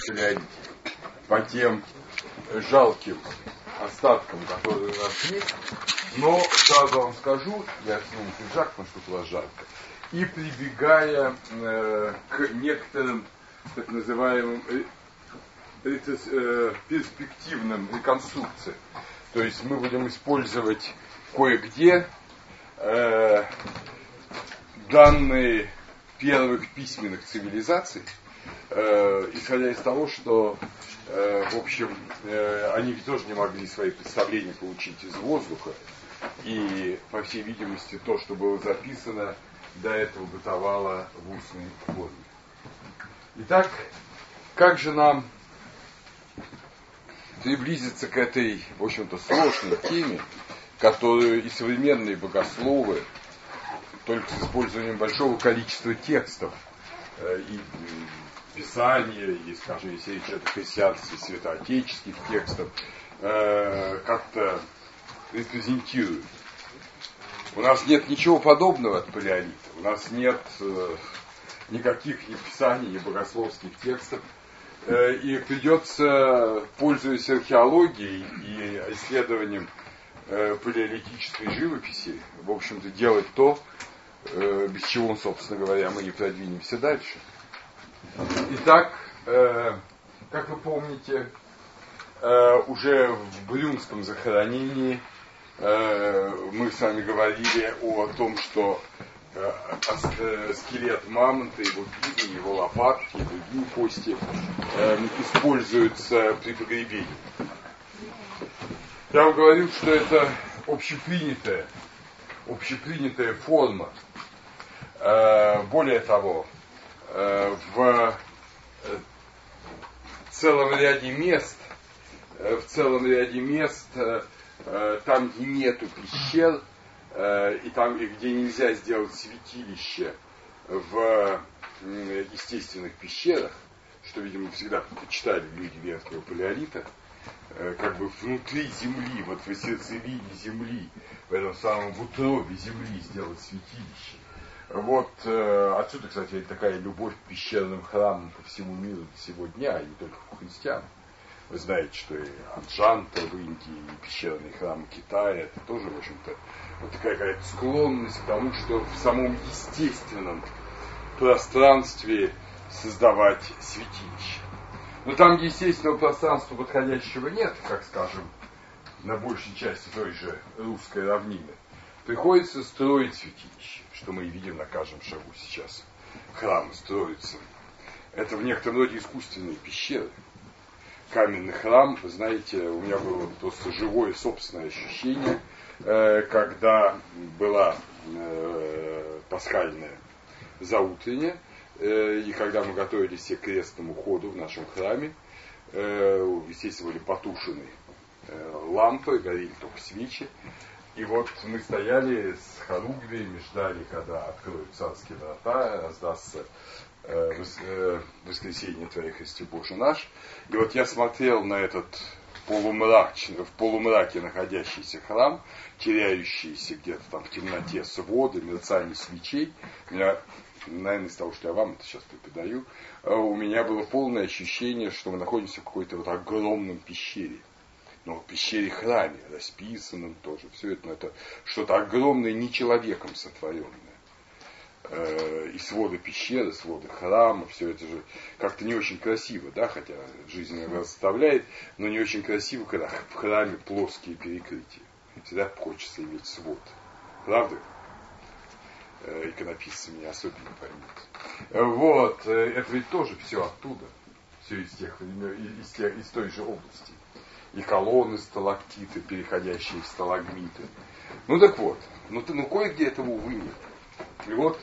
палеолите, по тем жалким остаткам, которые у нас есть, но сразу вам скажу, я сниму пиджак, потому что у вас жарко, и прибегая к некоторым так называемым перспективным реконструкциям. То есть мы будем использовать кое-где данные первых письменных цивилизаций, исходя из того, что, в общем, они тоже не могли свои представления получить из воздуха, и, по всей видимости, то, что было записано, до этого бытовало в устной форме. Итак, как же нам приблизиться к этой, в общем-то, сложной теме, которую и современные богословы, только с использованием большого количества текстов и Писания, и, скажем, если речь о христианстве, святоотеческих текстов, как-то репрезентируют. У нас нет ничего подобного от палеолита. У нас нет никаких ни писаний, ни богословских текстов. И придется, пользуясь археологией и исследованием палеолитической живописи, в общем-то, делать то, без чего, собственно говоря, мы не продвинемся дальше. Итак, как вы помните, уже в Брюнском захоронении мы с вами говорили о том, что скелет мамонта, его гибель, его лопатки и другие кости используются при погребении. Я вам говорил, что это общепринятая форма. Более того, в целом ряде мест, там, где нету пещер, и там, где нельзя сделать святилище в естественных пещерах, что, видимо, всегда предпочитали люди верхнего палеолита, как бы внутри земли, вот в сердцевине земли, в этом самом в утробе земли сделать святилище. Вот отсюда, кстати, такая любовь к пещерным храмам по всему миру до сего дня, и не только у христиан. Вы знаете, что и Аджанта в Индии, и пещерные храмы Китая, это тоже, в общем-то, вот такая какая-то склонность к тому, что в самом естественном пространстве создавать святилище. Но там, где естественного пространства подходящего нет, как, скажем, на большей части той же русской равнины, приходится строить святилище, что мы и видим на каждом шагу сейчас. Храмы строятся. Это в некотором роде искусственные пещеры. Каменный храм, вы знаете, у меня было просто живое собственное ощущение, когда была пасхальная заутренняя, и когда мы готовились все к крестному ходу в нашем храме, естественно, были потушены лампы, горели только свечи, и вот мы стояли с хоругвями, ждали, когда откроют царские врата, раздастся воскресенье Твое, Христе Боже наш. И вот я смотрел на этот в полумраке находящийся храм, теряющийся где-то там в темноте своды, мерцание свечей. Меня, наверное, из того, что я вам это сейчас преподаю, у меня было полное ощущение, что мы находимся в какой-то вот огромном пещере. Но в пещере-храме, расписанном тоже. Все это что-то огромное, не человеком сотворенное. И своды пещеры, своды храма, все это же как-то не очень красиво, да, хотя жизнь иногда заставляет, но не очень красиво, когда в храме плоские перекрытия. Всегда хочется иметь свод. Правда? Иконописцы меня особенно поймут. Вот, это ведь тоже все оттуда. Все из тех времен, из той же области. И колонны, сталактиты, переходящие в сталагмиты. Ну так вот, кое-где этого, увы, нет. И вот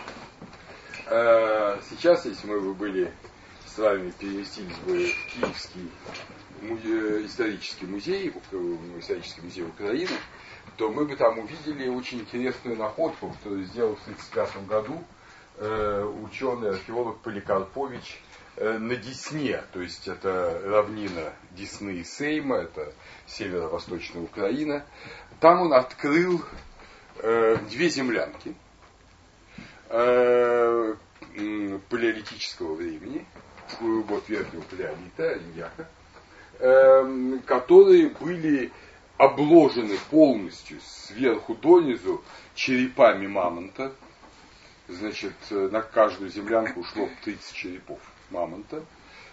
сейчас, если мы бы были с вами, переместились бы в Киевский исторический музей Украины, то мы бы там увидели очень интересную находку, которую сделал в 1935 году ученый-археолог Поликарпович на Десне, то есть это равнина Десны и Сейма, это северо-восточная Украина. Там он открыл две землянки палеолитического времени, вот верхнего палеолита, Иньяка, которые были обложены полностью сверху донизу черепами мамонта. Значит, на каждую землянку ушло 30 черепов мамонта.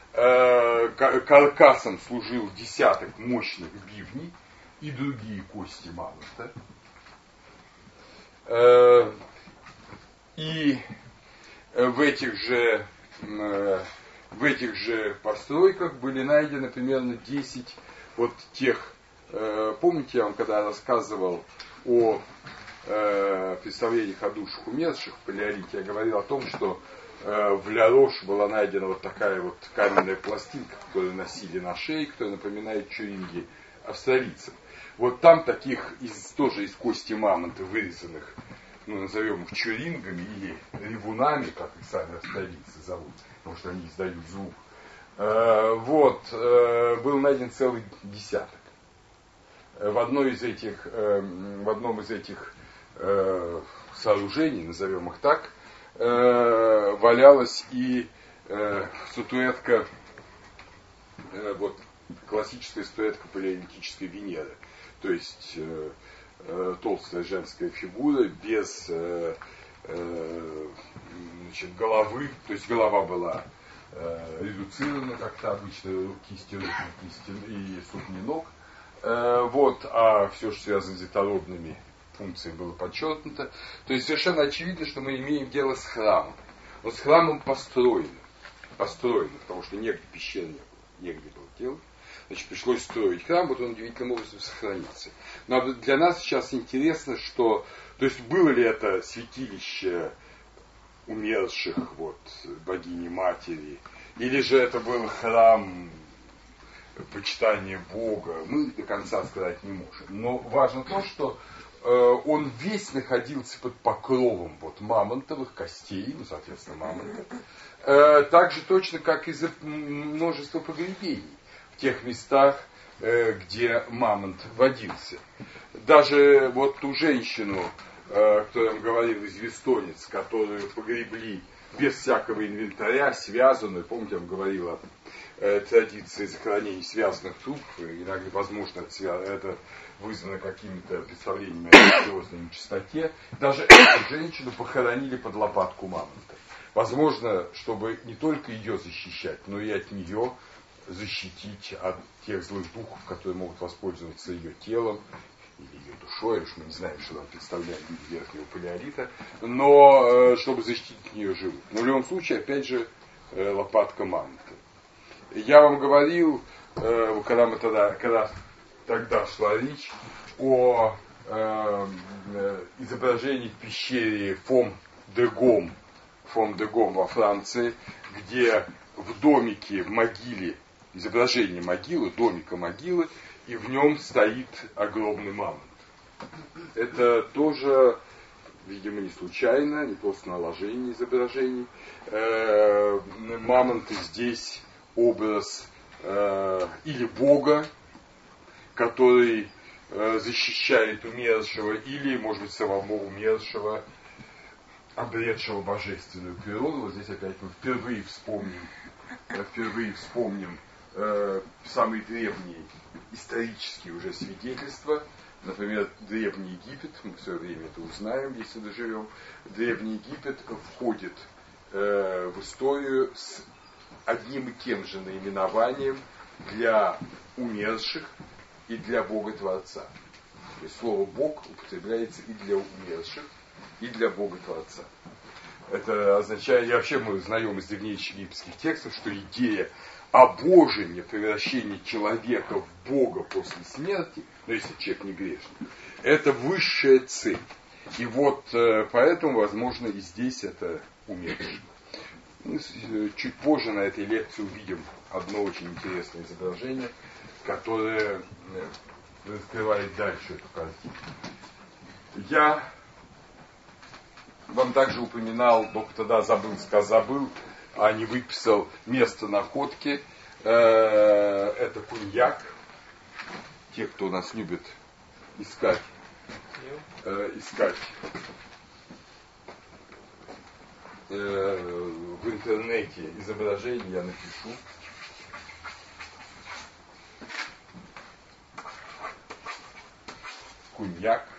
Каркасом служил десяток мощных бивней и другие кости мамонта. И в этих же постройках были найдены примерно 10 вот тех. Помните, я вам когда рассказывал о представлениях о душах умерших в палеолите, я говорил о том, что в Ля-Рош была найдена вот такая вот каменная пластинка, которую носили на шее, которая напоминает чуринги австралийцев. Вот там таких тоже из кости мамонта вырезанных, ну, назовем их чурингами или ревунами, как их сами австралийцы зовут, потому что они издают звук. Был найден целый десяток. В одном из этих сооружений, назовем их так, валялась и статуэтка, классическая статуэтка палеолитической Венеры. То есть толстая женская фигура без головы, то есть голова была редуцирована как-то обычно, кисти рук и ступни ног. А все, что связано с детородными функциями, было подчеркнуто. То есть совершенно очевидно, что мы имеем дело с храмом. Но с храмом построенным, потому что негде пещер не было, негде было делать. Значит, пришлось строить храм, вот он удивительным образом сохранился. Но для нас сейчас интересно, что, то есть было ли это святилище умерших, богини матери, или же это был храм почитания Бога, мы до конца сказать не можем. Но важно то, что он весь находился под покровом мамонтовых костей, соответственно, мамонта, так же точно, как и за множество погребений в тех местах, где мамонт водился. Даже ту женщину, кто я вам говорил, из Вестонец, которую погребли без всякого инвентаря, связанную, помните, я вам говорил о традиции захоронений связанных трупов, иногда, возможно, это вызвано какими-то представлениями о религиозной нечистоте. Даже эту женщину похоронили под лопатку мамонта. Возможно, чтобы не только ее защищать, но и от нее защитить от тех злых духов, которые могут воспользоваться ее телом или ее душой, уж мы не знаем, что там представляет люди верхнего палеолита, но чтобы защитить от нее живых. Но в любом случае, опять же, лопатка мамонта. Я вам говорил, когда тогда шла речь о изображении в пещере Фом-де-Гом во Франции, где в домике, в могиле, изображение могилы, домика могилы, и в нем стоит огромный мамонт. Это тоже, видимо, не случайно, не просто наложение изображений. Мамонты здесь образ или Бога, который защищает умершего, или, может быть, самого умершего, обретшего божественную природу. Вот здесь опять мы впервые вспомним самые древние исторические уже свидетельства. Например, Древний Египет, мы в свое время это узнаем, если доживем. Древний Египет входит в историю с одним и тем же наименованием для умерших и для Бога-Творца. То есть слово «Бог» употребляется и для умерших, и для Бога-Творца. Это означает, и вообще мы узнаем из древнейших египетских текстов, что идея обожения, превращения человека в Бога после смерти, если человек не грешный, это высшая цель. И поэтому, возможно, и здесь это умерший. Мы чуть позже на этой лекции увидим одно очень интересное изображение, которое раскрывает дальше эту картину. Я вам также упоминал, только тогда забыл, а не выписал место находки. Это Куньяк. Те, кто нас любит искать в интернете изображение, я напишу. Куньяк.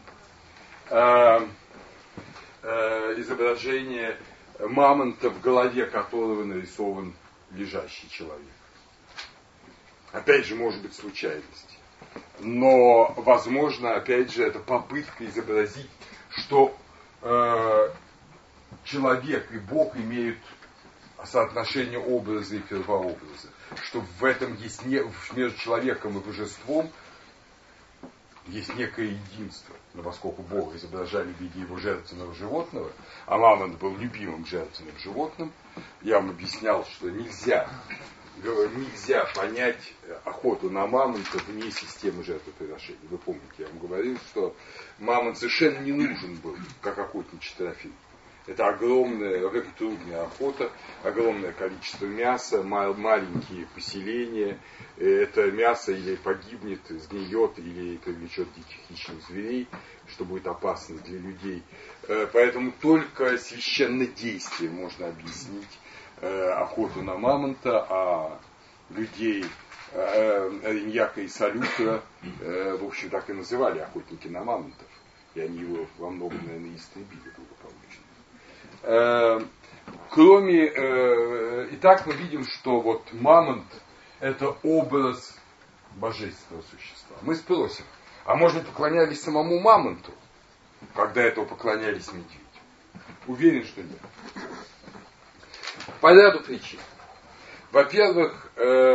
Изображение мамонта, в голове которого нарисован лежащий человек. Опять же, может быть, случайность. Но, возможно, опять же, это попытка изобразить, что человек и Бог имеют соотношение образа и первообраза. Что в этом есть между человеком и божеством есть некое единство. Но поскольку Бога изображали в виде его жертвенного животного, а мамонт был любимым жертвенным животным, я вам объяснял, что нельзя понять охоту на мамонта вне системы жертвоприношений. Вы помните, я вам говорил, что мамонт совершенно не нужен был, как охотничий трофей. Это огромная, во-первых, трудная охота, огромное количество мяса, маленькие поселения. Это мясо или погибнет, сгниет, или привлечет диких хищных зверей, что будет опасно для людей. Поэтому только священнодействием можно объяснить охоту на мамонта, а людей Ариньяка и Салюта, в общем, так и называли охотники на мамонтов. И они его во многом, наверное, истребили благополучно. Итак, мы видим, что вот мамонт — это образ божественного существа. Мы спросим, а может быть, поклонялись самому мамонту, когда этого поклонялись медведю? Уверен, что нет. По ряду причин. Во-первых,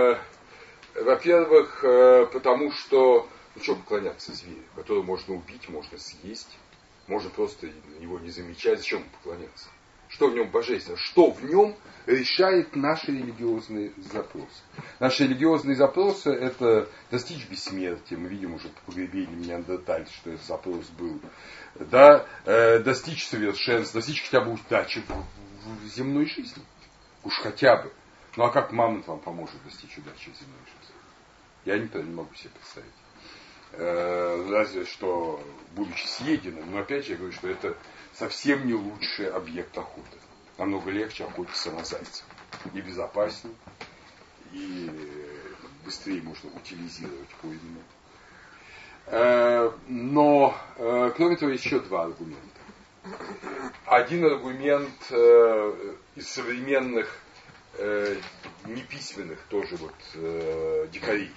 потому что, что поклоняться зверю, которого можно убить, можно съесть, можно просто его не замечать. Зачем поклоняться? Что в нем божественно? Что в нем решает наши религиозные запросы? Наши религиозные запросы — это достичь бессмертия. Мы видим уже по погребению неандертальцев, что этот запрос был. Да, достичь совершенства, достичь хотя бы удачи в земной жизни. Уж хотя бы. Ну а как мамонт вам поможет достичь удачи в земной жизни? Я не могу себе представить. Разве что, будучи съеденным, но опять же я говорю, что это совсем не лучший объект охоты. Намного легче охотиться на зайца. И безопаснее, и быстрее можно утилизировать пойманное. Но, кроме того, есть еще два аргумента. Один аргумент из современных неписьменных тоже дикарей.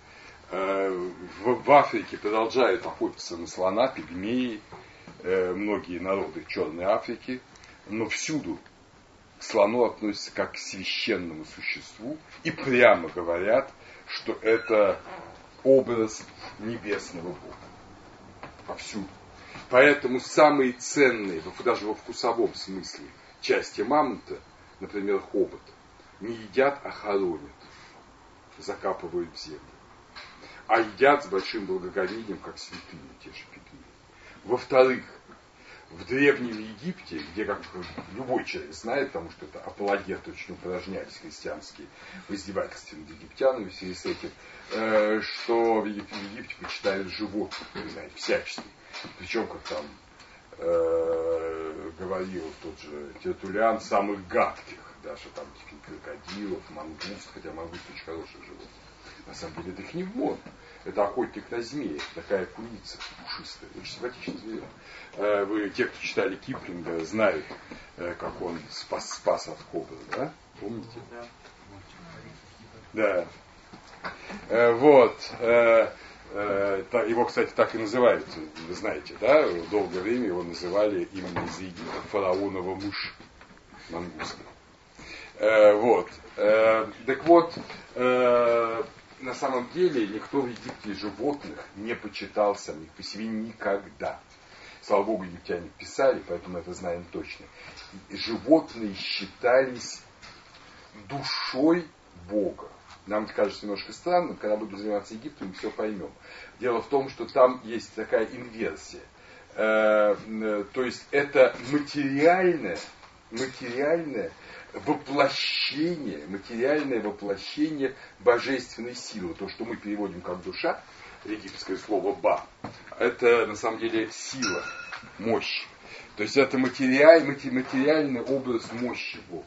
В Африке продолжают охотиться на слона, пигмеи, многие народы Черной Африки, но всюду к слону относятся как к священному существу и прямо говорят, что это образ небесного Бога. Повсюду. Поэтому самые ценные, даже во вкусовом смысле, части мамонта, например, хобот, не едят, а хоронят, закапывают в землю. А едят с большим благоговением, как святые, те же пигмеи. Во-вторых, в Древнем Египте, где, как любой человек знает, потому что это апологеты очень упражнялись христианские в издевательстве над египтянами в связи с этим, что в Египте почитают животных, вы знаете, всячески. Причем, как там говорил тот же Тертуллиан, самых гадких, даже там крокодилов, мангуст, хотя мангуст очень хорошее животное. На самом деле это хневмон. Это охотник на змея, такая куница пушистая, очень симпатичный зверь. Вы, те, кто читали Киплинга, знают, как он спас от кобры, да? Помните? Да. Его, кстати, так и называют, вы знаете, да? Долгое время его называли именно из Египта фараонова мышь мангуста. Так вот, на самом деле никто в Египте животных не почитал самих по себе никогда. Слава Богу, египтяне писали, поэтому это знаем точно. Животные считались душой Бога. Нам это кажется немножко странным, когда будем заниматься Египтом, мы все поймем. Дело в том, что там есть такая инверсия. То есть это материальное воплощение божественной силы. То, что мы переводим как душа, египетское слово «ба», это на самом деле сила, мощь. То есть это материальный образ мощи Бога.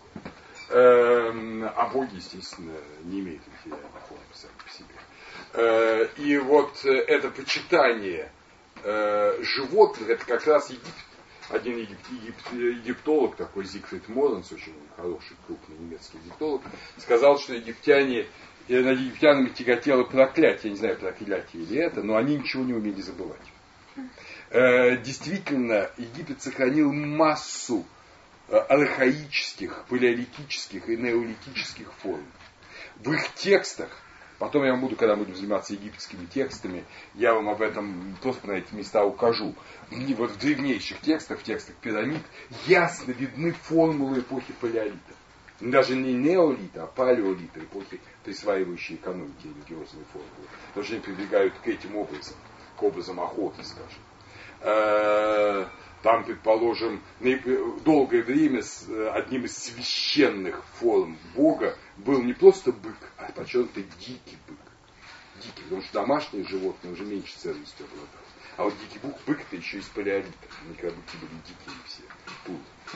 А боги, естественно, не имеют материальной формы сами по себе. И вот это почитание животных, это как раз Египет. Один египтолог, такой Зигфрид Моренс, очень хороший, крупный немецкий египтолог, сказал, что над египтянами тяготело проклятие. Я не знаю, проклятие или это, но они ничего не умели забывать. Действительно, Египет сохранил массу архаических, палеолитических и неолитических форм. В их текстах, потом я вам буду, когда будем заниматься египетскими текстами, я вам об этом просто на эти места укажу. Вот в древнейших текстах, в текстах пирамид, ясно видны формулы эпохи палеолита. Даже не неолита, а палеолита, эпохи, присваивающие экономике религиозные формулы. Потому что они прибегают к этим образам, к образам охоты, скажем. Там, предположим, долгое время одним из священных форм Бога был не просто бык, а подчеркнуто дикий бык. Дикий, потому что домашние животные уже меньше ценностью обладают. А вот дикий бык это еще из палеолита. Они когда быки были дикие все. Тут.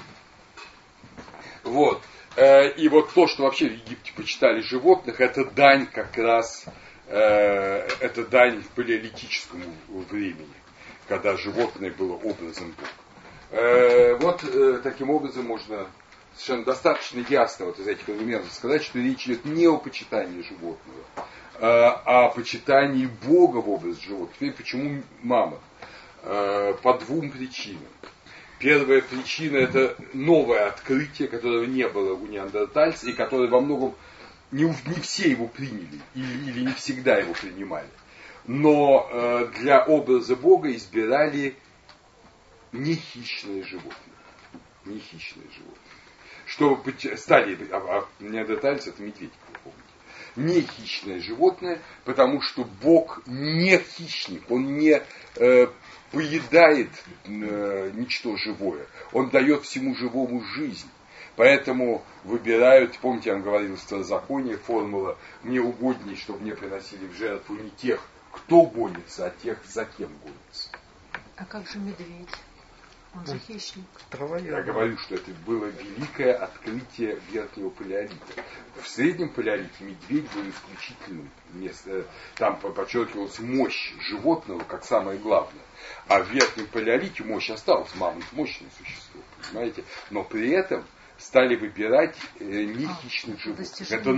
Вот. И вот то, что вообще в Египте почитали животных, это дань как раз, это дань палеолитическому времени, когда животное было образом Бога. Вот таким образом можно совершенно достаточно ясно вот из этих аргументов сказать, что речь идет не о почитании животного, а о почитании Бога в образ животных. Теперь почему мама? По двум причинам. Первая причина — это новое открытие, которого не было у неандертальцев, и которое во многом не все его приняли, или не всегда его принимали. Но для образа Бога избирали не хищные животные. Не хищные животные. Чтобы стали, неандертальцы — это медведь, вы помните. Не хищное животное, потому что Бог не хищник, Он не поедает ничто живое. Он дает всему живому жизнь. Поэтому выбирают, помните, я вам говорил в Второзаконии, формула «мне угодней, чтобы мне приносили в жертву не тех, кто гонится, а тех, за кем гонится». А как же медведь? Он же хищник. Я говорю, что это было великое открытие верхнего палеолита. В среднем палеолите медведь был исключительным местом. Там подчеркивалась мощь животного как самое главное. А в верхнем палеолите мощь осталась. Мамонт мощное существо, понимаете? Но при этом стали выбирать не хищных животных. Это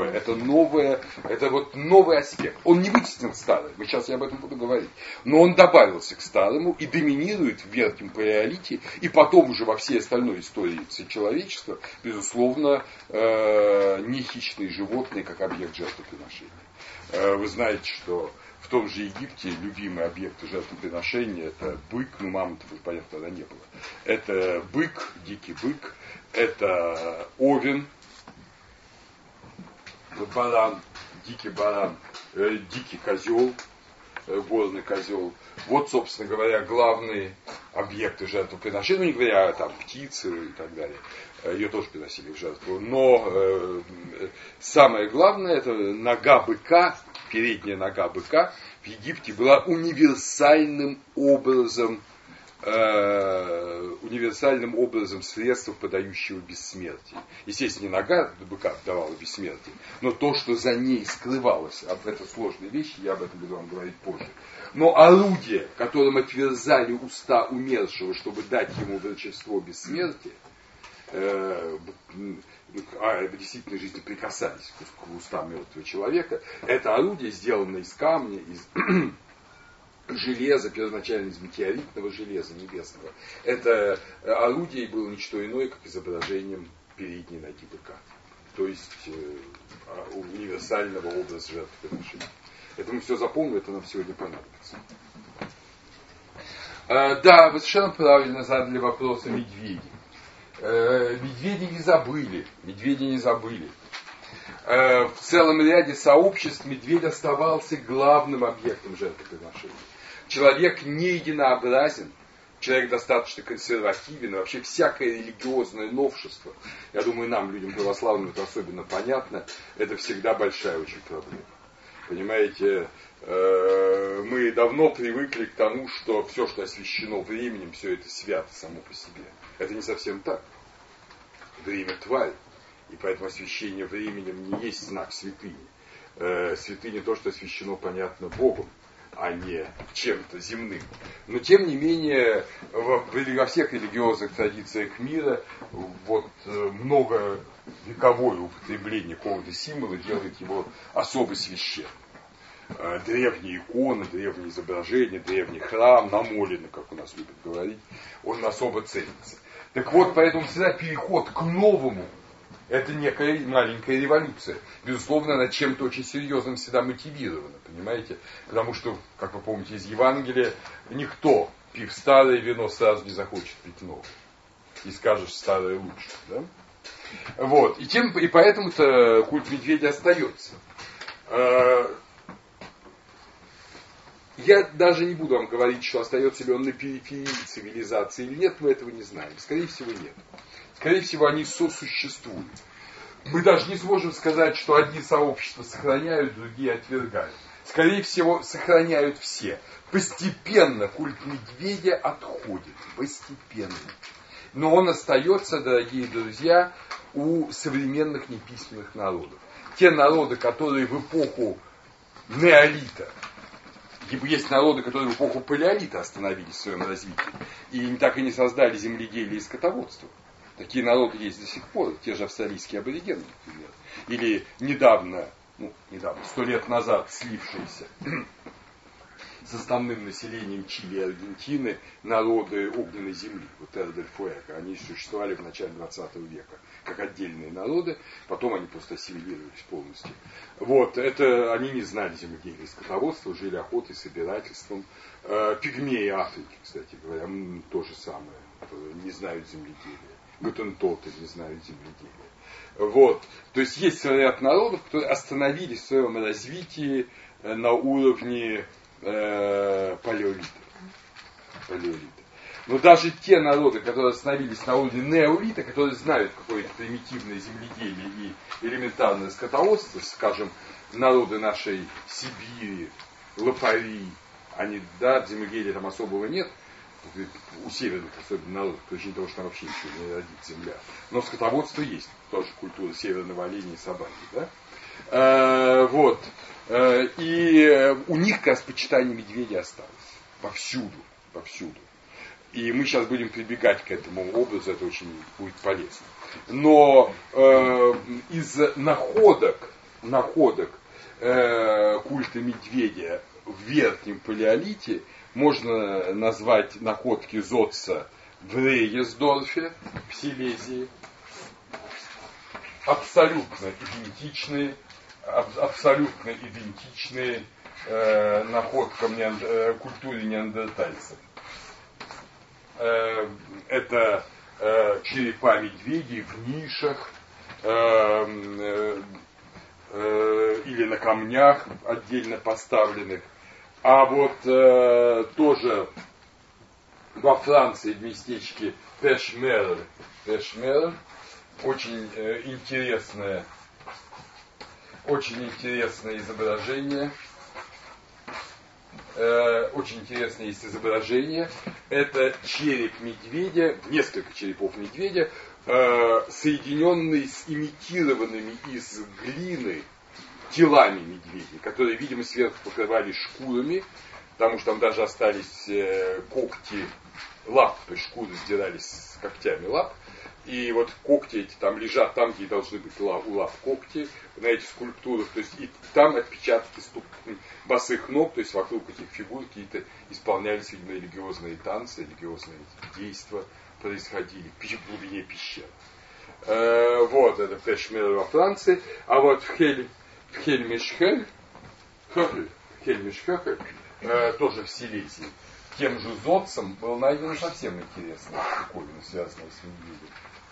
вот новый аспект. Он не вытеснил старый, сейчас я об этом буду говорить. Но он добавился к старому и доминирует в верхнем палеолите, и потом уже во всей остальной истории человечества, безусловно, не хищные животные, как объект жертвоприношения. Вы знаете, что в том же Египте любимый объект жертвоприношения — это бык, мамонтов, понятно, тогда не было. Это бык, дикий бык, это овен, баран, дикий козел, горный козел. Вот, собственно говоря, главные объекты жертвоприношения, ну не говоря там птицы и так далее. Ее тоже приносили в жертву. Но самое главное — это нога быка, передняя нога быка в Египте была универсальным образом средства, подающего бессмертие. Естественно, не нога быка давала бессмертие, но то, что за ней скрывалось, это сложные вещи, я об этом буду вам говорить позже. Но орудие, которым отверзали уста умершего, чтобы дать ему врачество бессмертия, в действительной жизни прикасались к устам мертвого человека, это орудие, сделанное из камня, из железа, первоначально из метеоритного железа небесного. Это орудие было не что иное, как изображением передней ноги быка. То есть универсального образа жертвоприношения. Это мы все запомним, это нам сегодня понадобится. Да, вы совершенно правильно задали вопрос о медведе. Медведи не забыли. В целом ряде сообществ медведь оставался главным объектом жертвоприношения. Человек не единообразен, человек достаточно консервативен, и вообще всякое религиозное новшество, я думаю, нам, людям православным, это особенно понятно, это всегда большая очень проблема. Понимаете, мы давно привыкли к тому, что все, что освящено временем, все это свято само по себе. Это не совсем так. Время тварь. И поэтому освящение временем не есть знак святыни. Святыня то, что освящено, понятно, Богом, а не чем-то земным. Но тем не менее, во всех религиозных традициях мира вот многовековое употребление какого-то символа делает его особо священным. Древние иконы, древние изображения, древний храм, намоленный, как у нас любят говорить, он особо ценится. Так вот, поэтому всегда переход к новому — это некая маленькая революция. Безусловно, она чем-то очень серьезным всегда мотивирована, понимаете? Потому что, как вы помните из Евангелия, никто, пив старое вино, сразу не захочет пить новое. И скажешь, старое лучше, да? Вот. И поэтому-то культ медведя остается. Я даже не буду вам говорить, что остается ли он на периферии цивилизации или нет, мы этого не знаем. Скорее всего, нет. Скорее всего, они сосуществуют. Мы даже не сможем сказать, что одни сообщества сохраняют, другие отвергают. Скорее всего, сохраняют все. Постепенно культ медведя отходит. Постепенно. Но он остается, дорогие друзья, у современных неписьменных народов. Те народы, которые в эпоху неолита, есть народы, которые в эпоху палеолита остановились в своем развитии и так и не создали земледелие и скотоводство. Такие народы есть до сих пор, те же австралийские аборигены, например. Или недавно, 100 лет назад слившиеся с основным населением Чили и Аргентины народы огненной земли, вот Терра-дель-Фуэго. Они существовали в начале 20 века как отдельные народы, потом они просто ассимилировались полностью. Вот, это они не знали земледелия и скотоводства, жили охотой, собирательством. Пигмеи Африки, кстати говоря, то же самое, не знают земледелия. Гутентоты не знают земледелия. Вот, то есть есть ряд народов, которые остановились в своем развитии на уровне палеолита. Но даже те народы, которые остановились на уровне неолита, которые знают какое-то примитивное земледелие и элементарное скотоводство, скажем, народы нашей Сибири, Лопари, они, да, земледелия там особого нет, у северных особенно народов, по причине того, что там вообще ничего не родит земля. Но скотоводство есть, тоже культура северного оленя и собаки, да? Вот. И у них как раз почитание медведя осталось. Повсюду. И мы сейчас будем прибегать к этому образу, это очень будет полезно. Но из находок культа медведя в верхнем палеолите можно назвать находки Зодца в Рейесдорфе, в Силезии, абсолютно идентичные находкам культуре неандертальцев. Это черепа медведей в нишах или на камнях отдельно поставленных. А вот тоже во Франции в местечке Пешмер очень интересное изображение. Очень интересное есть изображение. Это череп медведя, несколько черепов медведя, соединенные с имитированными из глины телами медведей, которые, видимо, сверху покрывались шкурами, потому что там даже остались когти лап, то есть шкуры сдирались с когтями лап. И вот когти эти там лежат там, где должны быть у лап когти, на этих скульптурах. То есть и там отпечатки босых ног, то есть вокруг этих фигур какие-то исполнялись, видимо, религиозные танцы, религиозные действия происходили в глубине пещер. Вот, это Пешмер во Франции. А вот в Хельмиш-Хёхель, тоже в Силезии, тем же Зодцем был найден совсем интересная штуковина, связанная с медведем.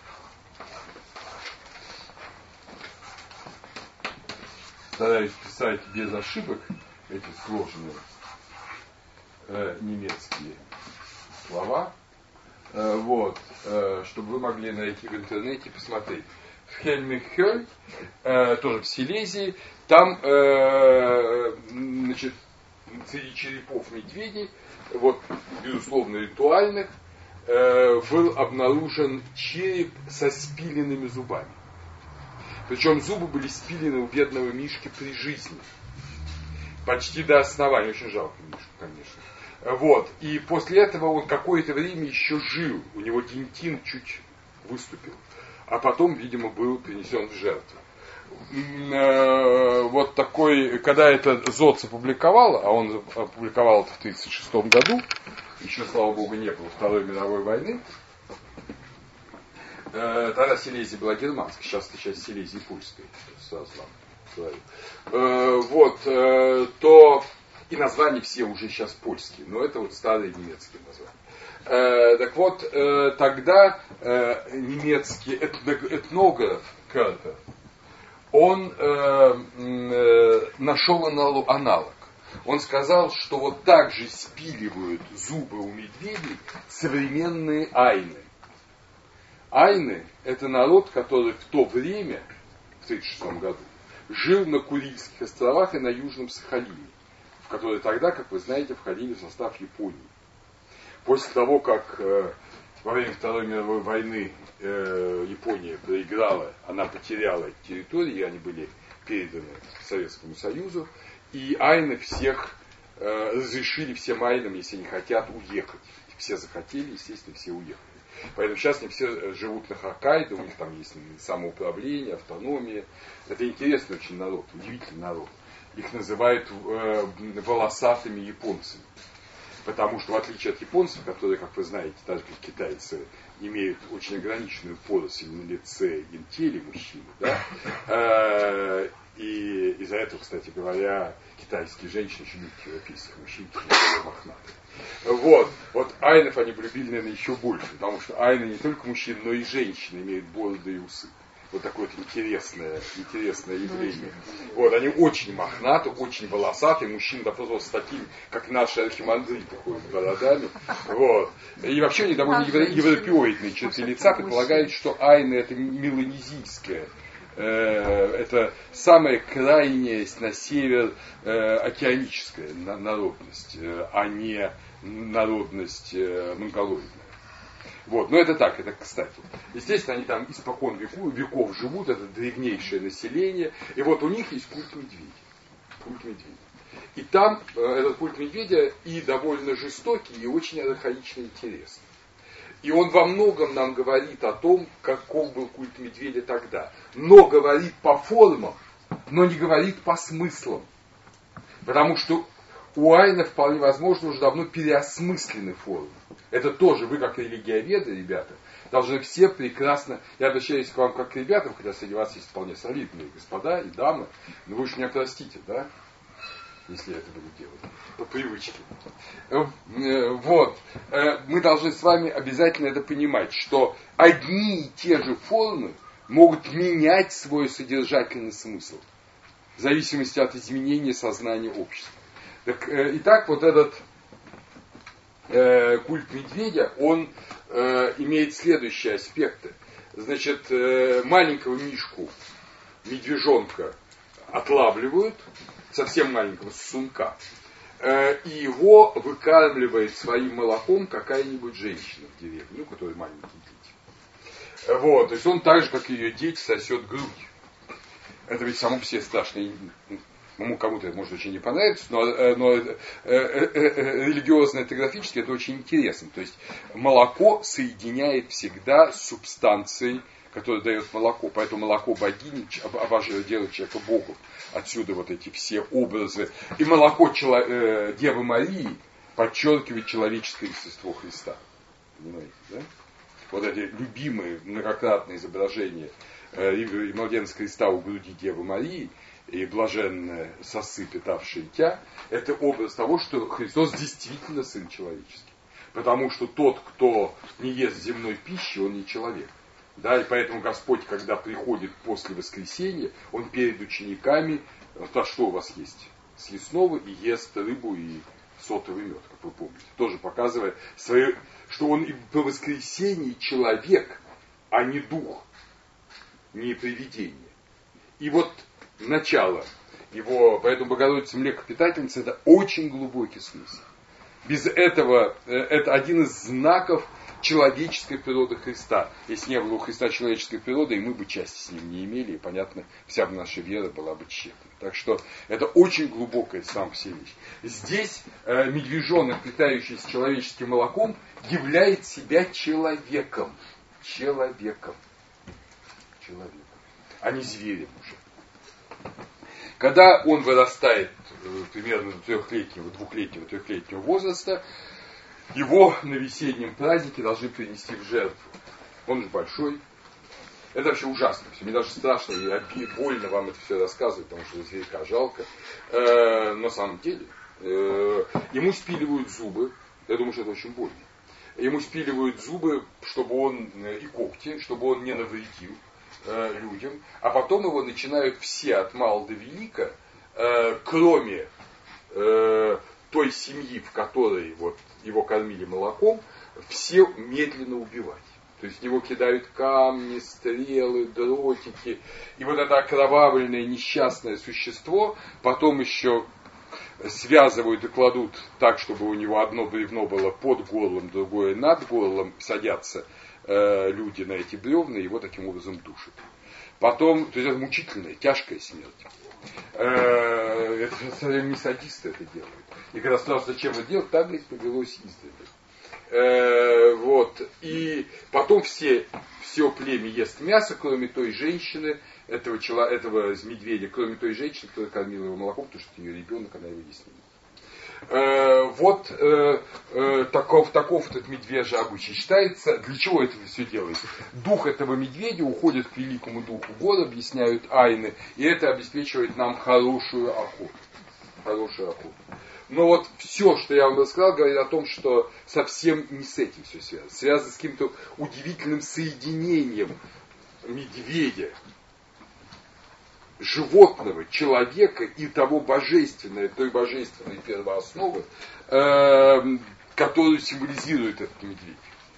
Стараюсь писать без ошибок эти сложные немецкие слова, вот, чтобы вы могли найти в интернете и посмотреть. В Хельмихёль, тоже в Силезии, там, значит, среди черепов медведей, вот, безусловно, ритуальных, был обнаружен череп со спиленными зубами. Причем зубы были спилены у бедного Мишки при жизни. Почти до основания. Очень жалко Мишку, конечно. Вот. И после этого он какое-то время еще жил. У него дентин чуть выступил. А потом, видимо, был принесен в жертву. Вот такой, когда это ЗОЦ опубликовал, а он опубликовал это в 1936 году, еще, слава богу, не было Второй мировой войны, тогда Силезия была германская, сейчас это часть Силезии польской, сразу вам говорю. Вот, то и названия все уже сейчас польские, но это вот старые немецкие названия. Так вот, тогда немецкий этнограф Кертер, он нашел аналог. Он сказал, что вот так же спиливают зубы у медведей современные айны. Айны – это народ, который в то время, в 1936 году, жил на Курильских островах и на Южном Сахалине, в которые тогда, как вы знаете, входили в состав Японии. После того, как во время Второй мировой войны Япония проиграла, она потеряла эти территории, они были переданы Советскому Союзу, и айны всех разрешили всем айнам, если они хотят, уехать. Все захотели, естественно, все уехали. Поэтому сейчас они все живут на Хоккайдо, у них там есть самоуправление, автономия. Это интересный очень народ, удивительный народ. Их называют волосатыми японцами. Потому что, в отличие от японцев, которые, как вы знаете, так же как китайцы, имеют очень ограниченную поросль на лице и теле мужчины, да? И из-за этого, кстати говоря, китайские женщины очень любят европейских мужчин, которые мохнатые. Вот айнов они полюбили, наверное, еще больше, потому что айны не только мужчины, но и женщины имеют бороды и усы. Вот такое вот интересное явление. Вот, они очень мохнаты, очень волосатые, мужчины просто с такими, как наши архимандриты, ходят с бородами. Вот. И вообще они довольно европеоидные черты лица, предполагают, что айны это меланезийская. Это самая крайняя на север океаническая народность, а не народность монголоидная. Вот, но это так, это кстати. Естественно, они там испокон веков живут, это древнейшее население. И вот у них есть культ медведя. Культ медведя. И там этот культ медведя и довольно жестокий, и очень архаично интересный. И он во многом нам говорит о том, каков был культ медведя тогда. Но говорит по формам, но не говорит по смыслам. Потому что у айнов вполне возможно уже давно переосмыслены формы. Это тоже вы, как религиоведы, ребята, должны все прекрасно... Я обращаюсь к вам как к ребятам, хотя среди вас есть вполне солидные господа и дамы, но вы уж меня простите, да? Если я это буду делать. По привычке. Вот. Мы должны с вами обязательно это понимать, что одни и те же формы могут менять свой содержательный смысл. В зависимости от изменения сознания общества. Так, итак, вот этот культ медведя, он имеет следующие аспекты. Значит, маленького мишку, медвежонка, отлавливают, совсем маленького сунка, и его выкармливает своим молоком какая-нибудь женщина в деревне, ну, которая маленькие дети. Вот, то есть он так же, как и ее дети, сосет грудь. Это ведь само по себе страшно. Кому-то это может очень не понравиться, но религиозно-этнографически это очень интересно. То есть молоко соединяет всегда с субстанцией, которая дает молоко. Поэтому молоко богини делает человека Богом. Отсюда вот эти все образы. И молоко Девы Марии подчеркивает человеческое естество Христа. Понимаете, да? Вот эти любимые многократные изображения младенца Христа у груди Девы Марии и блаженные сосы, питавшие тя, это образ того, что Христос действительно Сын человеческий. Потому что тот, кто не ест земной пищи, он не человек. Да, и поэтому Господь, когда приходит после воскресения, Он перед учениками, то что у вас есть? Съестного, и ест рыбу и сотовый мед, как вы помните. Тоже показывая, что Он и по воскресении человек, а не дух, не привидение. И вот начало. Поэтому Богородица млекопитательница — это очень глубокий смысл. Без этого это один из знаков человеческой природы Христа. Если не было у Христа человеческой природы, и мы бы части с ним не имели, и, понятно, вся наша вера была бы тщетной. Так что это очень глубокая сам по себе вещь. Здесь медвежонок, питающийся человеческим молоком, являет себя человеком. Человеком. А не зверем уже. Когда он вырастает примерно до 3-летнего, 2-летнего, 3-летнего возраста, его на весеннем празднике должны принести в жертву. Он же большой. Это вообще ужасно. Мне даже страшно и больно вам это все рассказывать, потому что зверька жалко. На самом деле, ему спиливают зубы. Я думаю, что это очень больно. Ему спиливают зубы, чтобы он и когти, чтобы он не навредил людям. А потом его начинают все от мала до велика, кроме той семьи, в которой вот его кормили молоком, все медленно убивать. То есть в него кидают камни, стрелы, дротики. И вот это окровавленное несчастное существо потом еще связывают и кладут так, чтобы у него одно бревно было под горлом, другое над горлом. Садятся люди на эти бревна, и его таким образом душат. Потом, то есть это мучительная, тяжкая смерть. Это не садисты это делают. И когда спрашивают, зачем это делать, так ведь повелось издали. И потом все племя ест мясо, кроме той женщины, этого медведя, кроме той женщины, которая кормила его молоком, потому что это ее ребенок, она его есть не может. Таков этот медвежий обычай. Считается, для чего это все делается? Дух этого медведя уходит к великому духу гор, объясняют айны, и это обеспечивает нам хорошую охоту. Но вот все, что я вам рассказал, говорит о том, что совсем не с этим все связано. Связано с каким-то удивительным соединением медведя, животного, человека и того божественного, той божественной первоосновы, которую символизирует этот медведь.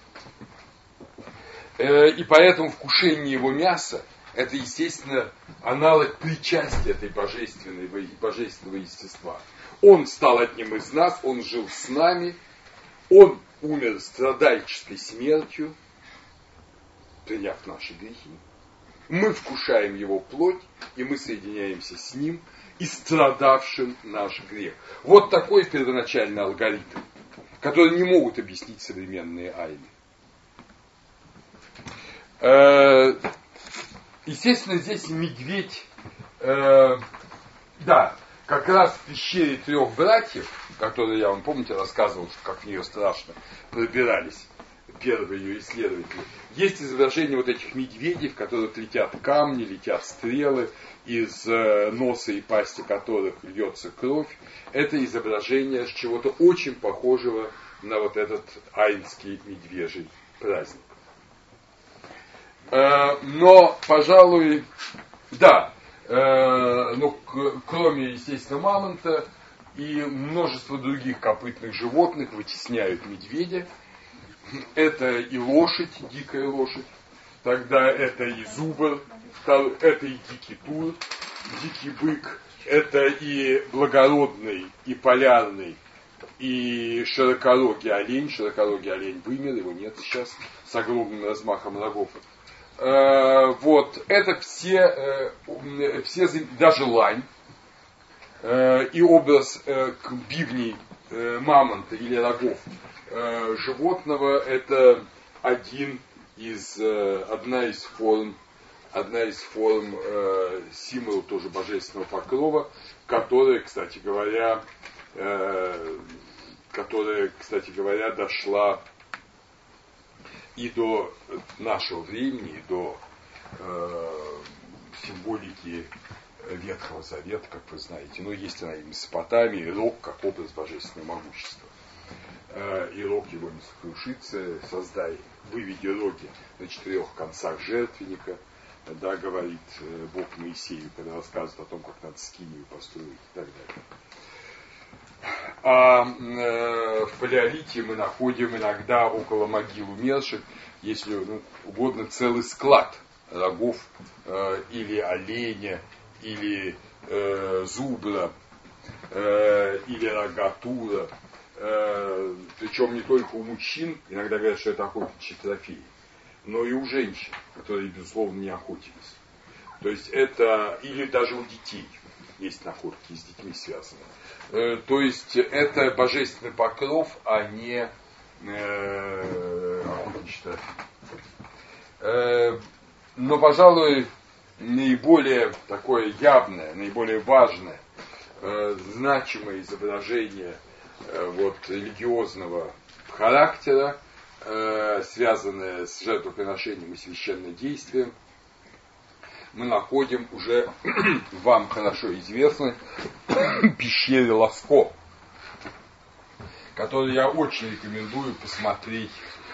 И поэтому вкушение его мяса — это, естественно, аналог причастия этой божественного естества. Он стал одним из нас, он жил с нами, он умер страдальческой смертью, приняв наши грехи. Мы вкушаем его плоть, и мы соединяемся с ним, истрадавшим наш грех. Вот такой первоначальный алгоритм, который не могут объяснить современные айны. Естественно, здесь медведь, как раз в пещере 3 братьев, которые я вам, помните, рассказывал, как в нее страшно пробирались первые ее исследователи, есть изображение вот этих медведей, в которых летят камни, летят стрелы, из носа и пасти которых льется кровь. Это изображение чего-то очень похожего на вот этот айнский медвежий праздник. Но, пожалуй, кроме, естественно, мамонта и множество других копытных животных вытесняют медведя. Это и лошадь, дикая лошадь, тогда это и зубр, это и дикий тур, дикий бык, это и благородный, и полярный, и широкорогий олень. Широкорогий олень вымер, его нет сейчас, с огромным размахом рогов. Это все, даже лань, и образ бивней мамонта или рогов животного — это одна из форм символа тоже божественного покрова, которая, кстати говоря, дошла и до нашего времени, и до символики Ветхого Завета, как вы знаете. Но есть она и в Месопотамии, рог как образ божественного могущества. И рог его не сокрушится, выведи роги на 4 концах жертвенника, говорит Бог Моисею, когда рассказывает о том, как надо скинию построить и так далее. А в палеолите мы находим иногда около могил умерших, если угодно, целый склад рогов или оленя, или зубра или рога тура. Причем не только у мужчин, иногда говорят, что это охотничьи трофеи, но и у женщин, которые, безусловно, не охотились. То есть это, или даже у детей есть находки, с детьми связаны. То есть это божественный покров, а не охотничьи трофеи. Но, пожалуй, наиболее такое явное, наиболее важное, значимое изображение религиозного характера, связанное с жертвоприношением и священнодействием, мы находим уже вам хорошо известной пещере Ласко, которую я очень рекомендую посмотреть.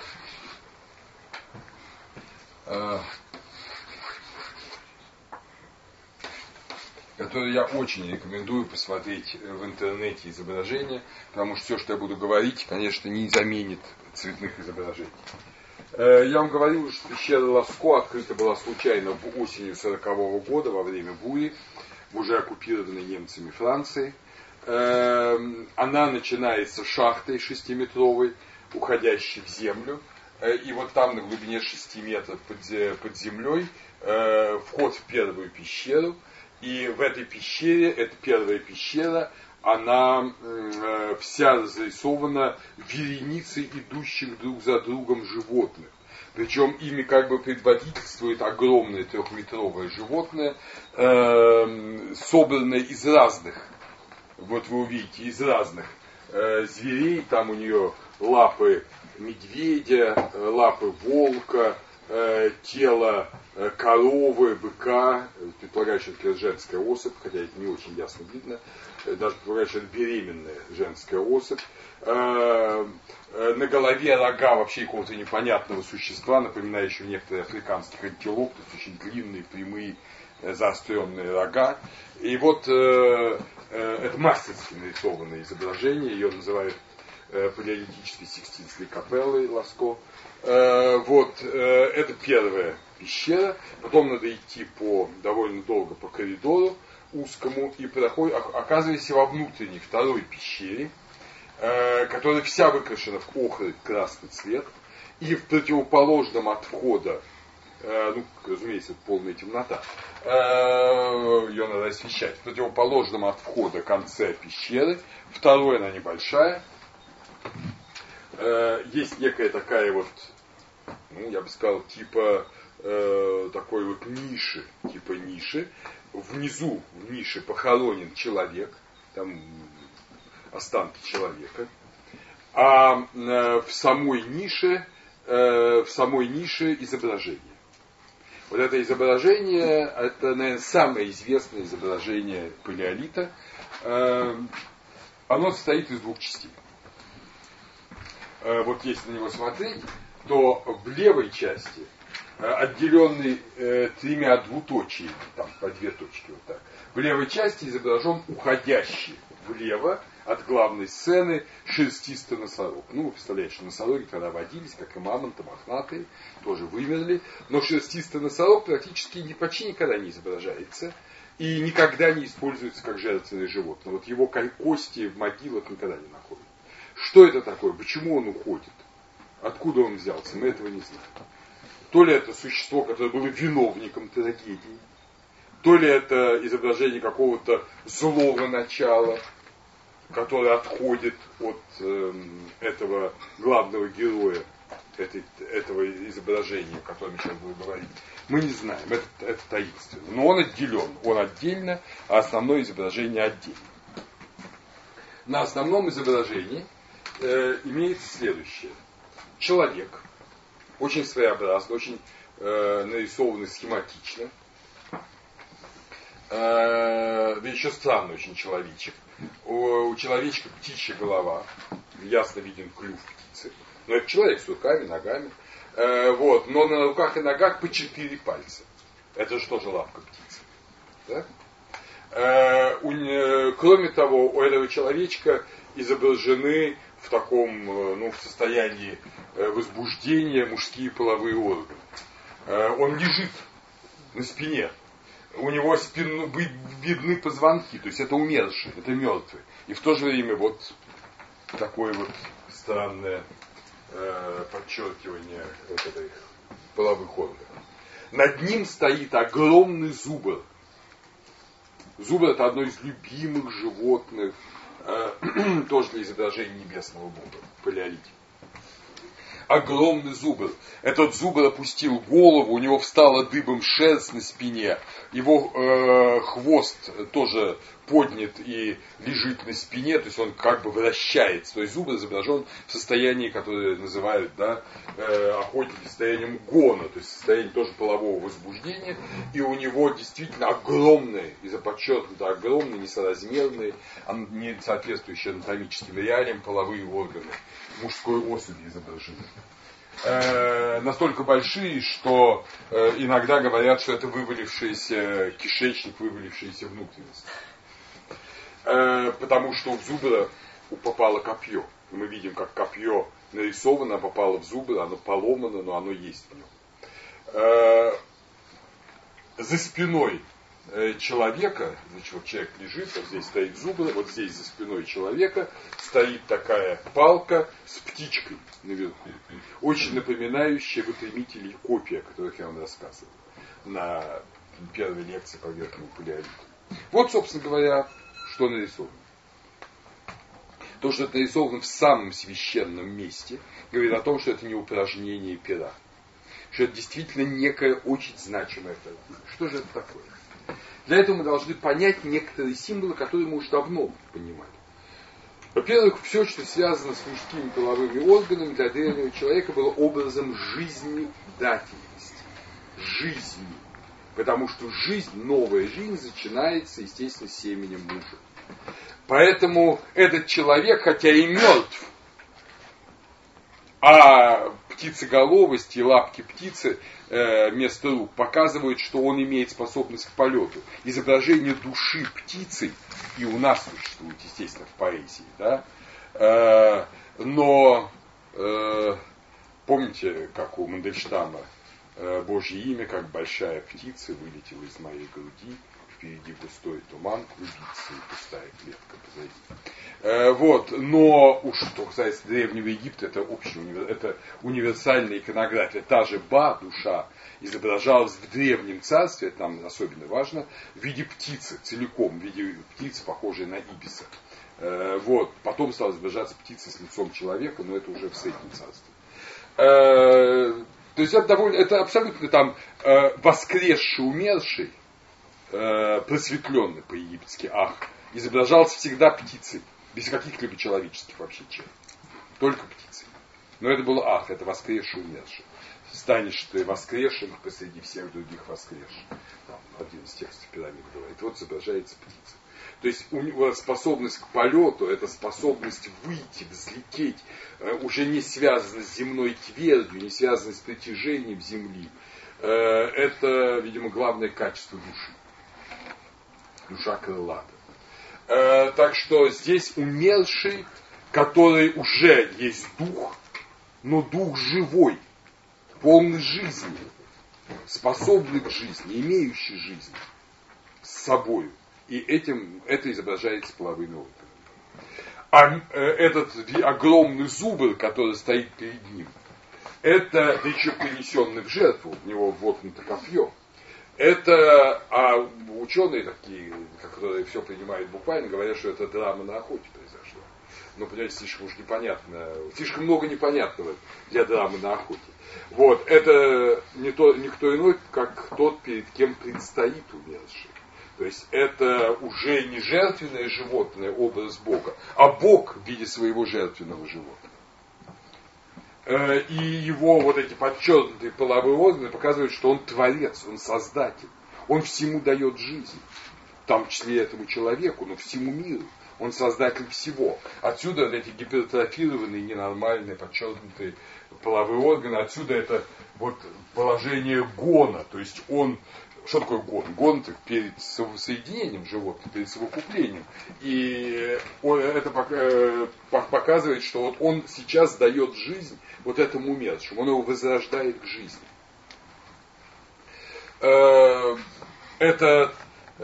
Которую я очень рекомендую посмотреть в интернете изображения, потому что все, что я буду говорить, конечно, не заменит цветных изображений. Я вам говорил, что пещера Ласко открыта была случайно в осенью 40-го года во время бури в уже оккупированной немцами Франции. Она начинается шахтой 6-метровой, уходящей в землю. И вот там на глубине 6 метров под землей вход в первую пещеру. И в этой пещере, эта первая пещера, она вся разрисована вереницей идущих друг за другом животных. Причем ими как бы предводительствует огромное 3-метровое животное, собранное из разных, вот вы увидите, из разных зверей. Там у нее лапы медведя, лапы волка, тело коровы, быка, предполагаю, что это женская особь, хотя это не очень ясно видно, даже предполагаю, что это беременная женская особь. На голове рога вообще какого-то непонятного существа, напоминающего некоторые африканских антилоп, то есть очень длинные, прямые, заостренные рога. И вот это мастерски нарисованное изображение, ее называют палеолитической Сикстинской капеллой Ласко. Это первая пещера, потом надо идти довольно долго по коридору узкому и оказываешься во внутренней второй пещере, которая вся выкрашена в охрый красный цвет, и в противоположном от входа, разумеется, это полная темнота, ее надо освещать, в противоположном от входа конце пещеры, второй она небольшая, есть некая такая я бы сказал, типа такой ниши, внизу в нише похоронен человек, там останки человека, а в самой нише изображение. Вот это изображение, это, наверное, самое известное изображение палеолита. Оно состоит из 2 частей. Вот если на него смотреть, то в левой части, отделенный 3 двуточиями, там по 2 точки вот так, в левой части изображен уходящий влево от главной сцены шерстистый носорог. Вы представляете, что носороги, когда водились, как и мамонты, мохнатые, тоже вымерли, но шерстистый носорог практически почти никогда не изображается и никогда не используется как жертвенное животное. Вот его кости в могилах никогда не находят. Что это такое? Почему он уходит? Откуда он взялся? Мы этого не знаем. То ли это существо, которое было виновником трагедии, то ли это изображение какого-то злого начала, которое отходит от этого главного героя, этого изображения, о котором я сейчас буду говорить. Мы не знаем, это таинственно. Но он отделен, он отдельно, а основное изображение отдельно. На основном изображении имеется следующее. Человек, очень своеобразно, очень нарисованный схематично, да еще странный очень человечек. У человечка птичья голова, ясно виден клюв птицы, но это человек с руками, ногами, но на руках и ногах по 4 пальца. Это же тоже лапка птицы. Да? Кроме того, у этого человечка изображены в таком, в состоянии возбуждения мужские половые органы. Он лежит на спине, у него видны позвонки, то есть это умерший, это мертвый. И в то же время вот такое вот странное подчеркивание вот этой половых органов. Над ним стоит огромный зубр. Зубр — это одно из любимых животных, тоже для изображения небесного Бога в палеолите. Огромный зубр. Этот зубр опустил голову, у него встала дыбом шерсть на спине, его хвост тоже поднят и лежит на спине, то есть он как бы вращается. То есть зубр изображен в состоянии, которое называют, да, охотники состоянием гона, то есть состояние тоже полового возбуждения, и у него действительно огромные, из-за подчеркнуто огромные, несоразмерные, не соответствующие анатомическим реалиям половые органы мужской особи изображены. Настолько большие, что иногда говорят, что это вывалившийся кишечник, вывалившиеся внутренности. Потому что в зубра попало копье. Мы видим, как копье нарисовано, попало в зубр, оно поломано, но оно есть в нем. За спиной человека, значит, вот человек лежит, вот здесь стоит зубр, вот здесь за спиной человека стоит такая палка с птичкой наверху, очень напоминающая выпрямителей копий, о которых я вам рассказывал на первой лекции по верхнему палеолиту. Вот, собственно говоря, что нарисовано. То, что это нарисовано в самом священном месте, говорит о том, что это не упражнение пера, что это действительно некая очень значимая картина. Что же это такое? Для этого мы должны понять некоторые символы, которые мы уже давно понимали. Во-первых, все, что связано с мужскими половыми органами, для древнего человека было образом жизнедательности. Жизни. Потому что жизнь, новая жизнь начинается, естественно, с семенем мужа. Поэтому этот человек, хотя и мертв, а птицеголовость и лапки птицы вместо рук показывают, что он имеет способность к полету. Изображение души птицы и у нас существует, естественно, в поэзии, да? Но помните, как у Мандельштама Божье имя, как большая птица, вылетела из моей груди, впереди густой туман клубится и пустая клетка позади. Вот, но уж что касается Древнего Египта, это это универсальная иконография. Та же душа, изображалась в Древнем Царстве, это нам особенно важно, в виде птицы, целиком, в виде птицы, похожей на ибиса. Вот, потом стала изображаться птица с лицом человека, но это уже в Среднем Царстве. То есть это абсолютно там воскресший, умерший, просветленный по-египетски изображался всегда птицей, без каких-либо человеческих вообще черт. Только птицей. Но это был это воскресший, умерший. Станешь ты воскресшим посреди всех других воскресших. Там, один из текстов пирамид говорит. Вот изображается птица. То есть у него способность к полету, это способность выйти, взлететь, уже не связана с земной твердью, не связана с притяжением земли. Это, видимо, главное качество души. Душа крылата. Так что здесь умерший, который уже есть дух, но дух живой, полный жизни, способный к жизни, имеющий жизнь с собой. И это изображается половыми органами. А этот огромный зубр, который стоит перед ним, это, да еще принесенный в жертву, в него воткнуто копье. Это, ученые такие, которые все принимают буквально, говорят, что это драма на охоте произошла. Но, понимаете, слишком уж непонятно, слишком много непонятного для драмы на охоте. Вот, это никто иной, как тот, перед кем предстоит умерший. То есть это уже не жертвенное животное, образ Бога, а Бог в виде своего жертвенного животного. И его вот эти подчеркнутые половые органы показывают, что он творец, он создатель. Он всему дает жизнь. В том числе этому человеку, но всему миру. Он создатель всего. Отсюда эти гипертрофированные, ненормальные, подчеркнутые половые органы. Отсюда это вот положение гона. То есть он... Что такое гон? Гон это перед соединением животных, перед совокуплением. И это показывает, что вот он сейчас дает жизнь вот этому умершему. Он его возрождает к жизни. этот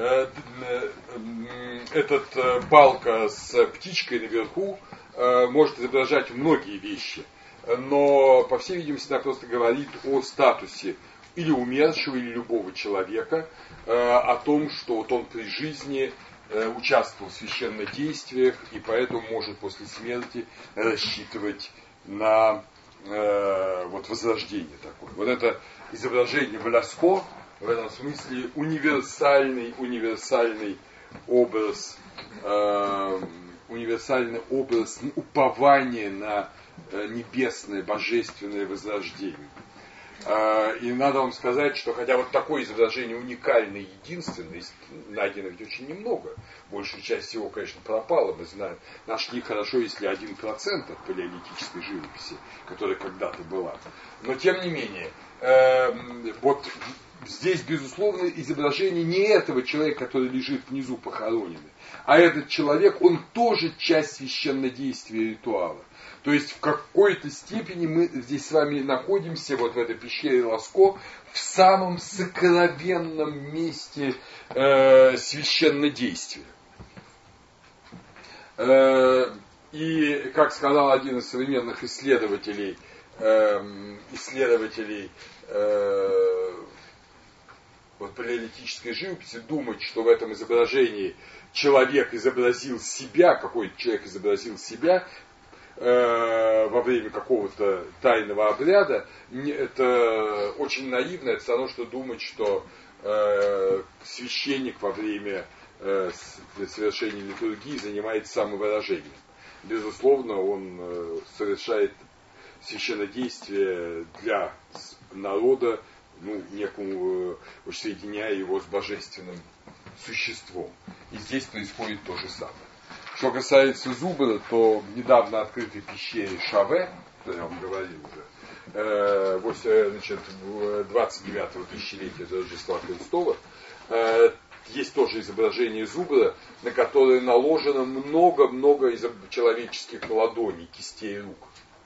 балка с птичкой наверху может изображать многие вещи, но, по всей видимости, она просто говорит о статусе или умершего, или любого человека, о том, что вот он при жизни участвовал в священных действиях и поэтому может после смерти рассчитывать на вот возрождение такое. Вот это изображение Валяско в этом смысле универсальный образ упования на небесное, божественное возрождение. И надо вам сказать, что хотя вот такое изображение уникальное и единственное, найдено ведь очень немного, большая часть всего, конечно, пропала, мы знаем, нашли хорошо, если 1% от палеолитической живописи, которая когда-то была. Но тем не менее, вот здесь, безусловно, изображение не этого человека, который лежит внизу похороненный, а этот человек, он тоже часть священнодействия ритуала. То есть в какой-то степени мы здесь с вами находимся вот в этой пещере Ласко в самом сокровенном месте священнодействия. И, как сказал один из современных исследователей вот палеолитической живописи, думать, что в этом изображении человек изобразил себя, какой-то человек изобразил себя во время какого-то тайного обряда, это очень наивно, это все равно, что думать, что священник во время совершения литургии занимается самовыражением. Безусловно, он совершает священнодействие для народа, некому соединяя его с божественным существом. И здесь происходит то же самое. Что касается Зубра, то в недавно открытой пещере Шаве, что я вам говорил уже, 29-го тысячелетия до Рождества Христова, есть тоже изображение Зубра, на которое наложено много-много человеческих ладоней, кистей рук.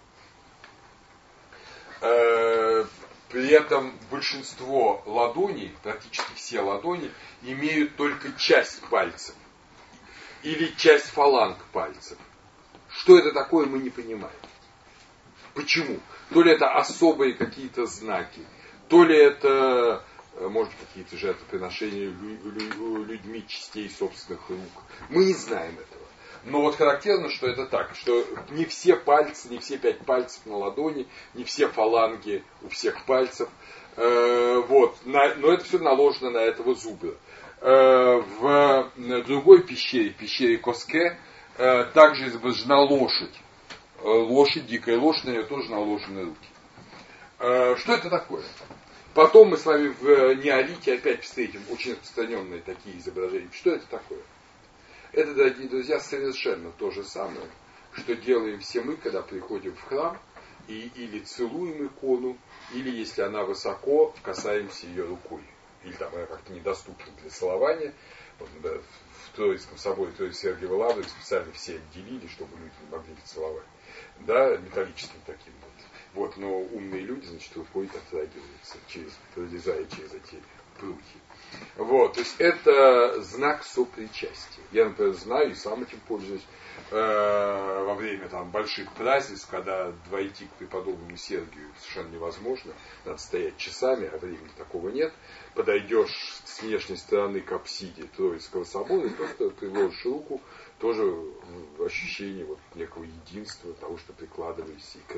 При этом большинство ладоней, практически все ладони, имеют только часть пальцев или часть фаланг пальцев. Что это такое, мы не понимаем. Почему? То ли это особые какие-то знаки, то ли это, может, какие-то жертвоприношения людьми частей собственных рук. Мы не знаем этого. Но вот характерно, что это так, что не все пальцы, не все 5 пальцев на ладони, не все фаланги у всех пальцев, но это все наложено на этого Зубра. В другой пещере Коске, также изображена лошадь. Дикая лошадь, на нее тоже наложены руки. Что это такое? Потом мы с вами в неолите опять встретим очень распространенные такие изображения. Что это такое? Это, дорогие друзья, совершенно то же самое, что делаем все мы, когда приходим в храм, или целуем икону, или, если она высоко, касаемся ее рукой. Или там она как-то недоступна для целования. Вот, да, в Троицком соборе Троицы-Сергиевой Лавры специально все отделили, чтобы люди не могли целовать. Да, металлическим таким вот. Но умные люди, значит, рукой дотрагиваются, пролезая через эти прутья. То есть это знак сопричастия. Я, например, знаю и сам этим пользуюсь во время больших празднеств, когда дойти к преподобному Сергию совершенно невозможно, надо стоять часами, а времени такого нет. Подойдешь с внешней стороны к апсиде Троицкого собора и просто приложишь руку, тоже в ощущении некого единства, того, что прикладываешься и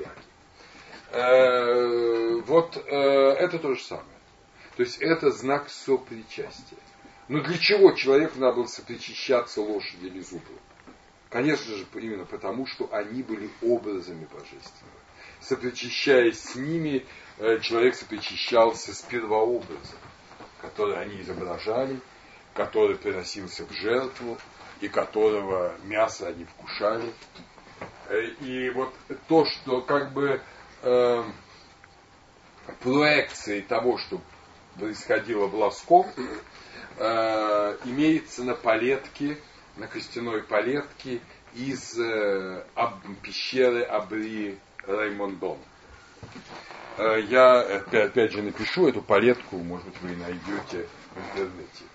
краги. Это то же самое. То есть это знак сопричастия. Но для чего человеку надо было сопричащаться лошади или зубру? Конечно же, именно потому, что они были образами божественного. Сопричащаясь с ними, человек сопричащался с первообразом, который они изображали, который приносился в жертву, и которого мясо они вкушали. И вот то, что проекцией того, что происходило в Ласко, имеется на палетке, на костяной палетке из пещеры Абри Раймондон. Я опять же напишу эту палетку, может быть, вы найдете в интернете.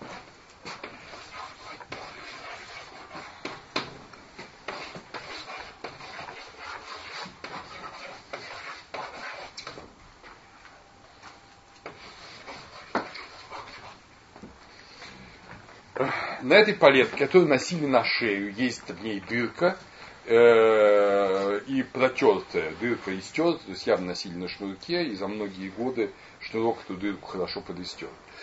На этой палетке, которую носили на шею, есть в ней дырка и протертая. Дырка истерта, то есть явно носили на шнурке, и за многие годы шнурок эту дырку хорошо подыстер.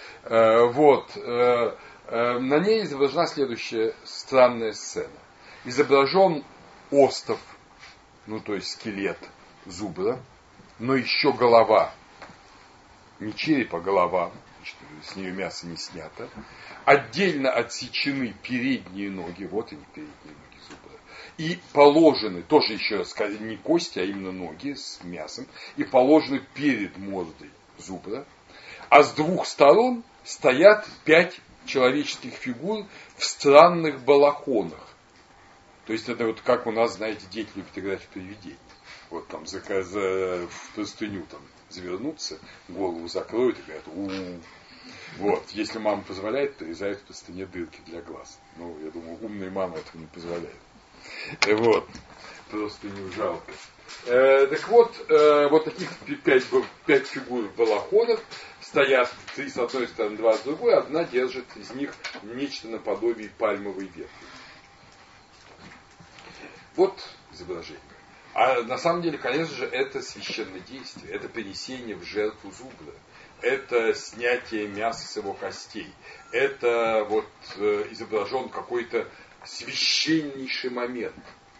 На ней изображена следующая странная сцена. Изображен остов, то есть скелет зубра, но еще голова. Не череп, а голова. С нее мясо не снято. Отдельно отсечены передние ноги, вот они, передние ноги зубра. И положены, тоже еще раз сказать, не кости, а именно ноги с мясом, и положены перед мордой зубра. А с двух сторон стоят 5 человеческих фигур в странных балахонах. То есть это вот как у нас, знаете, дети любят играть в привидения. Вот там в простыню там завернуться, голову закроют и говорят у-у-у. Вот, если мама позволяет, прорезают в простыне дырки для глаз. Я думаю, умные мамы этого не позволяют. Просто не жалко. Так вот таких 5 фигур в балахонах стоят 3 с одной стороны, 2 с другой, одна держит из них нечто наподобие пальмовой ветви. Вот изображение. А на самом деле, конечно же, это священное действие, это принесение в жертву зубра, это снятие мяса с его костей, это изображен какой-то священнейший момент.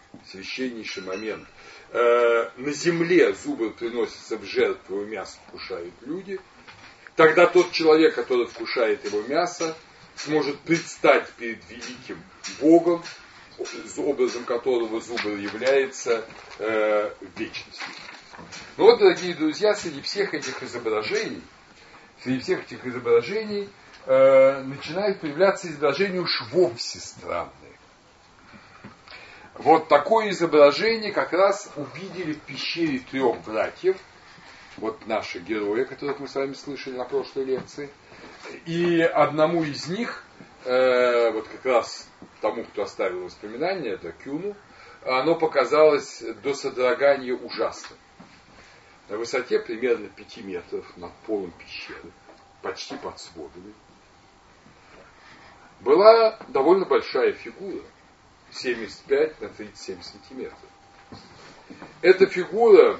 На земле зубр приносится в жертву, и мясо вкушают люди. Тогда тот человек, который вкушает его мясо, сможет предстать перед великим Богом, образом которого зубр является вечностью. Дорогие друзья, среди всех этих изображений начинают появляться изображения уж вовсе странные. Вот такое изображение как раз увидели в пещере 3 братьев. Вот наши герои, которых мы с вами слышали на прошлой лекции. И одному из них, как раз тому, кто оставил воспоминания, это Кюну, оно показалось до содрогания ужасным. На высоте примерно 5 метров над полом пещеры, почти под сводами, была довольно большая фигура, 75 на 37 сантиметров. Эта фигура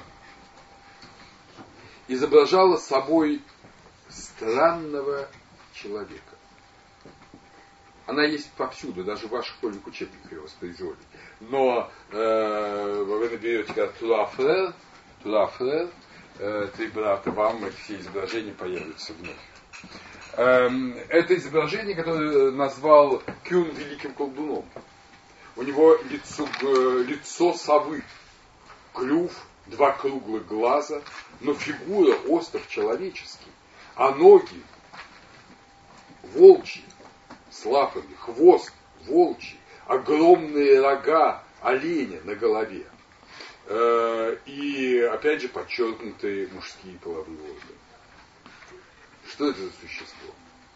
изображала собой странного человека. Она есть повсюду, даже в ваших школьных учебниках ее воспроизводят. Но вы наберете как Тура Фрер, 3 брата, вам эти все изображения появятся вновь. Это изображение, которое назвал Кюн великим колдуном. У него лицо совы, клюв, 2 круглых глаза, но фигура остов человеческий, а ноги волчьи, с лапами, хвост волчий, огромные рога оленя на голове. И, опять же, подчеркнутые мужские половые органы. Что это за существо?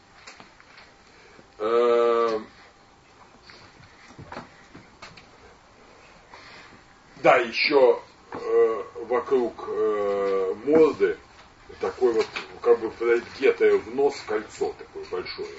Да, еще вокруг морды такое вот, как бы вдетое в нос кольцо такое большое.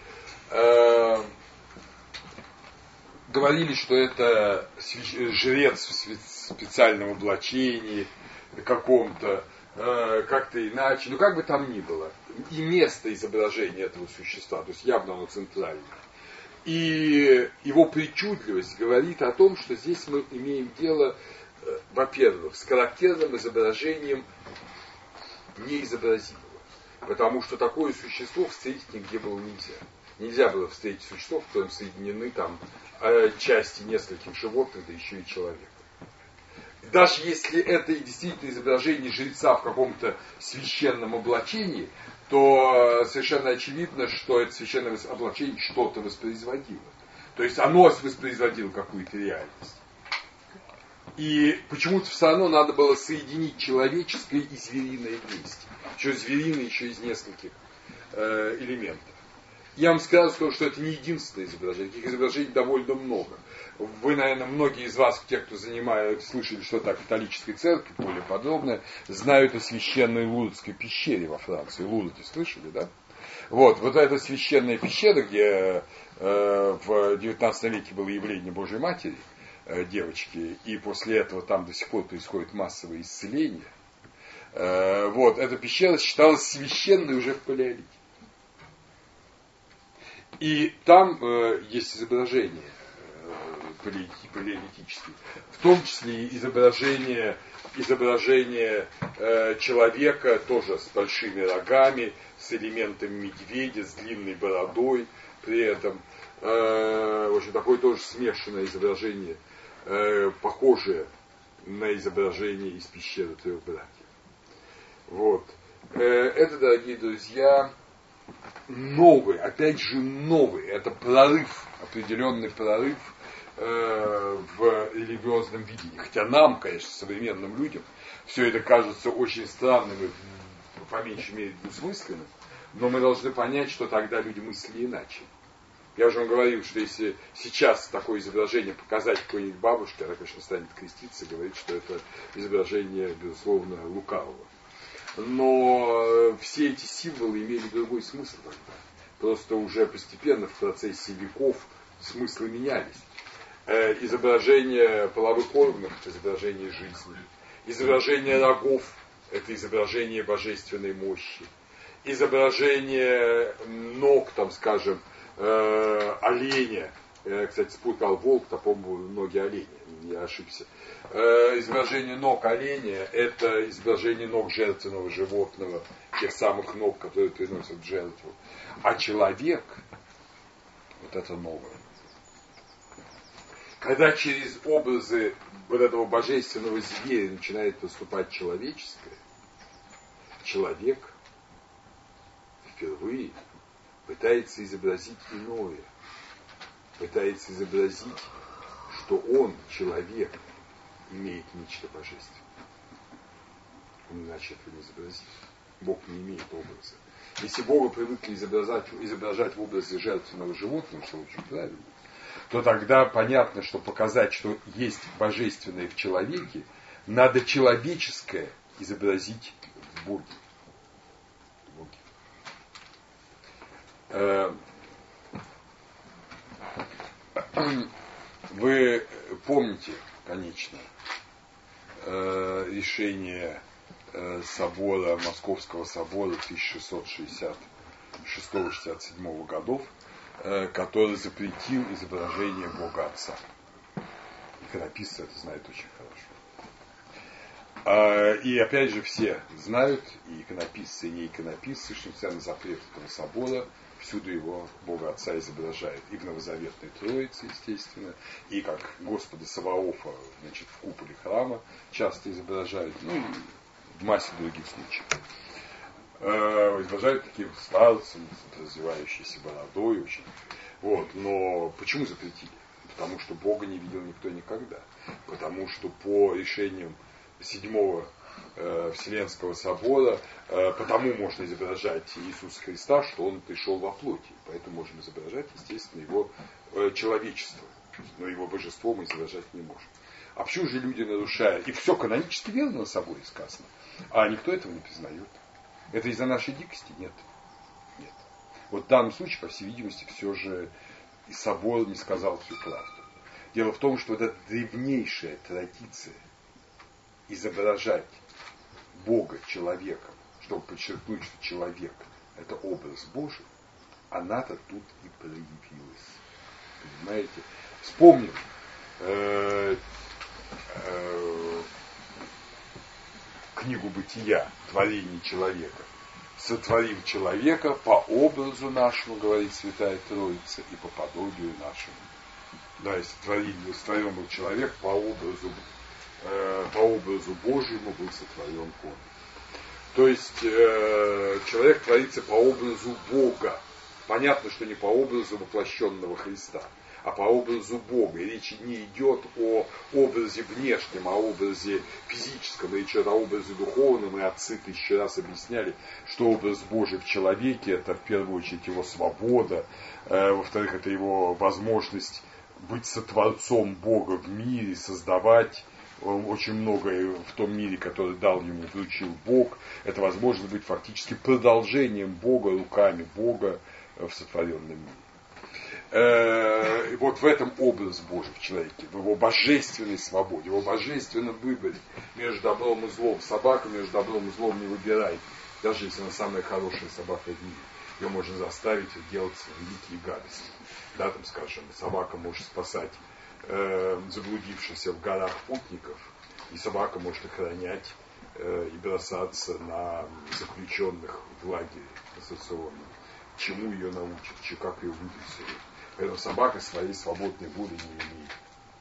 Говорили, что это жрец в специальном облачении каком-то, как-то иначе, как бы там ни было. И место изображения этого существа, то есть явно оно центральное. И его причудливость говорит о том, что здесь мы имеем дело, во-первых, с характерным изображением неизобразимого. Потому что такое существо встретить нигде было нельзя. Нельзя было встретить существо, в котором соединены там части нескольких животных, да еще и человека. Даже если это действительно изображение жреца в каком-то священном облачении, то совершенно очевидно, что это священное облачение что-то воспроизводило. То есть оно воспроизводило какую-то реальность. И почему-то все равно надо было соединить человеческое и звериное вместе. Еще звериное, еще из нескольких элементов. Я вам сказал, что это не единственное изображение. Таких изображений довольно много. Вы, наверное, многие из вас, те, кто слышали что-то о католической церкви, более подробное, знают о священной Лурдской пещере во Франции. Лурде слышали, да? Вот эта священная пещера, где в 19 веке было явление Божьей Матери, девочки, и после этого там до сих пор происходит массовое исцеление. Эта пещера считалась священной уже в палеолите. И там есть изображения палеолитические, в том числе и изображение человека, тоже с большими рогами, с элементами медведя, с длинной бородой, при этом в общем, такое тоже смешанное изображение, похожее на изображение из пещеры трех братьев. Это, дорогие друзья, опять же новый, это прорыв, определенный прорыв в религиозном видении. Хотя нам, конечно, современным людям, все это кажется очень странным и, по меньшей мере, двусмысленным, но мы должны понять, что тогда люди мыслили иначе. Я уже вам говорил, что если сейчас такое изображение показать какой-нибудь бабушке, она, конечно, станет креститься и говорить, что это изображение, безусловно, лукавого. Но все эти символы имели другой смысл тогда. Просто уже постепенно в процессе веков смыслы менялись. Изображение половых органов – это изображение жизни. Изображение рогов – это изображение божественной мощи. Изображение ног, оленя. Кстати, спутал волк, по-моему, ноги оленя, не ошибся. Изображение ног оленя – это изображение ног жертвенного животного, тех самых ног, которые приносят в жертву. А человек – это новое. Когда через образы этого божественного зверя начинает поступать человеческое, человек впервые пытается изобразить иное. Пытается изобразить, что он, человек, имеет нечто божественное. Он иначе этого не изобразит. Бог не имеет образа. Если Бога привыкли изображать в образе жертвенного животного, что очень правильно, то тогда понятно, что показать, что есть божественное в человеке, надо человеческое изобразить в Боге. Вы помните, конечно, решение собора, Московского собора 1666-67 годов, который запретил изображение Бога Отца. Иконописцы это знают очень хорошо. И опять же все знают, и иконописцы, и не иконописцы, что несмотря на запрет этого собора, всюду его Бога Отца изображает. И в Новозаветной Троице, естественно, и как Господа Саваофа, в куполе храма часто изображают, и в массе других случаев. Изображают таким старцем, развивающейся бородой очень. Но почему запретили? Потому что Бога не видел никто никогда. Потому что по решениям 7-го Вселенского собора, потому можно изображать Иисуса Христа, что Он пришел во плоти. Поэтому можем изображать, естественно, Его человечество. Но Его божество мы изображать не можем. А почему же люди нарушают? И все канонически верно на соборе сказано. А никто этого не признает. Это из-за нашей дикости? Нет. В данном случае, по всей видимости, все же и собор не сказал всю правду. Дело в том, что эта древнейшая традиция изображать Бога человеком, чтобы подчеркнуть, что человек – это образ Божий, она-то тут и проявилась. Понимаете? Вспомним книгу «Бытия», творение человека. «Сотворим человека по образу нашему, говорит Святая Троица, и по подобию нашему». Да, если сотворен был человек по образу Божьему был сотворен он. То есть человек творится по образу Бога. Понятно, что не по образу воплощенного Христа, а по образу Бога. И речь не идет о образе внешнем, а о образе физическом, речь идет о образе духовном, и отцы тысячу раз объясняли, что образ Божий в человеке — это в первую очередь его свобода, во-вторых, это его возможность быть сотворцом Бога в мире, создавать очень многое в том мире, который дал ему, вручил Бог. Это возможность быть фактически продолжением Бога, руками Бога в сотворенном мире. Вот в этом образ Божий в человеке, в его божественной свободе, в его божественном выборе между добром и злом. Собака между добром и злом не выбирает, даже если она самая хорошая собака в мире. Ее можно заставить делать великие гадости. Да, там, скажем, собака может спасать заблудившихся в горах путников, и собака может охранять и бросаться на заключенных в лагере ассоциационном. Чему ее научат, как ее выдрессируют. Поэтому собака своей свободной воли не имеет.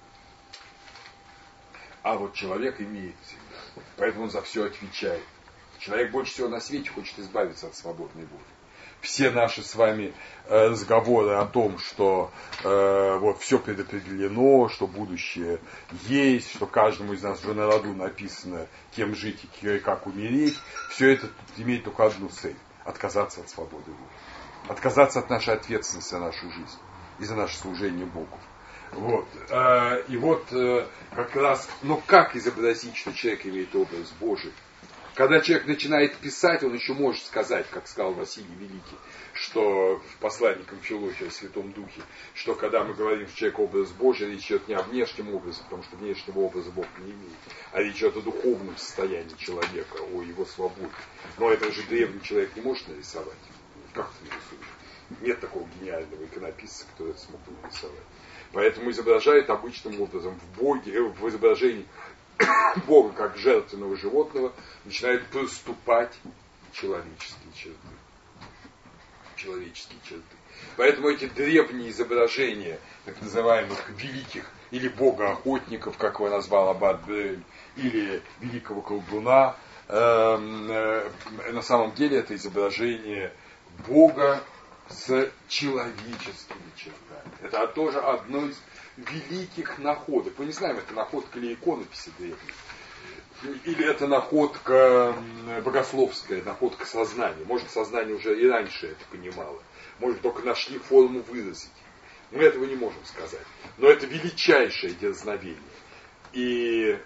А вот человек имеет всегда. Поэтому он за все отвечает. Человек больше всего на свете хочет избавиться от свободной воли. Все наши с вами разговоры о том, что вот все предопределено, что будущее есть, что каждому из нас уже на роду написано, кем жить и как умереть, все это имеет только одну цель – отказаться от свободы воли. Отказаться от нашей ответственности за нашу жизнь и за наше служение Богу. Вот. И вот как раз, но как изобразить, что человек имеет образ Божий? Когда человек начинает писать, он еще может сказать, как сказал Василий Великий, что в послании к Амфилохе о Святом Духе, что когда мы говорим, что человек образ Божий, речь идет не о внешнем образе, потому что внешнего образа Бог не имеет, а речь идет о духовном состоянии человека, о его свободе. Но этого же древний человек не может нарисовать. Как ты нарисуешь? Нет такого гениального иконописца, который это смог бы нарисовать. Поэтому изображает обычным образом в Боге, в изображении Бога как жертвенного животного начинают проступать человеческие черты. Поэтому эти древние изображения так называемых великих или бога-охотников, как его назвал Аббат Брёль, или великого колдуна, на самом деле это изображение Бога с человеческими чертами. Это тоже одно из великих находок. Мы не знаем, это находка или иконописи древней. Или это находка богословская, находка сознания. Может, сознание уже и раньше это понимало. Может, только нашли форму выразить. Мы этого не можем сказать. Но это величайшее дерзновение. И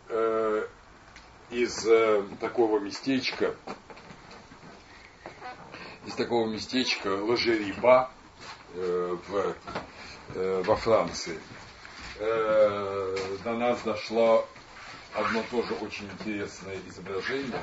из такого местечка Ложериба во Франции до нас дошло одно тоже очень интересное изображение.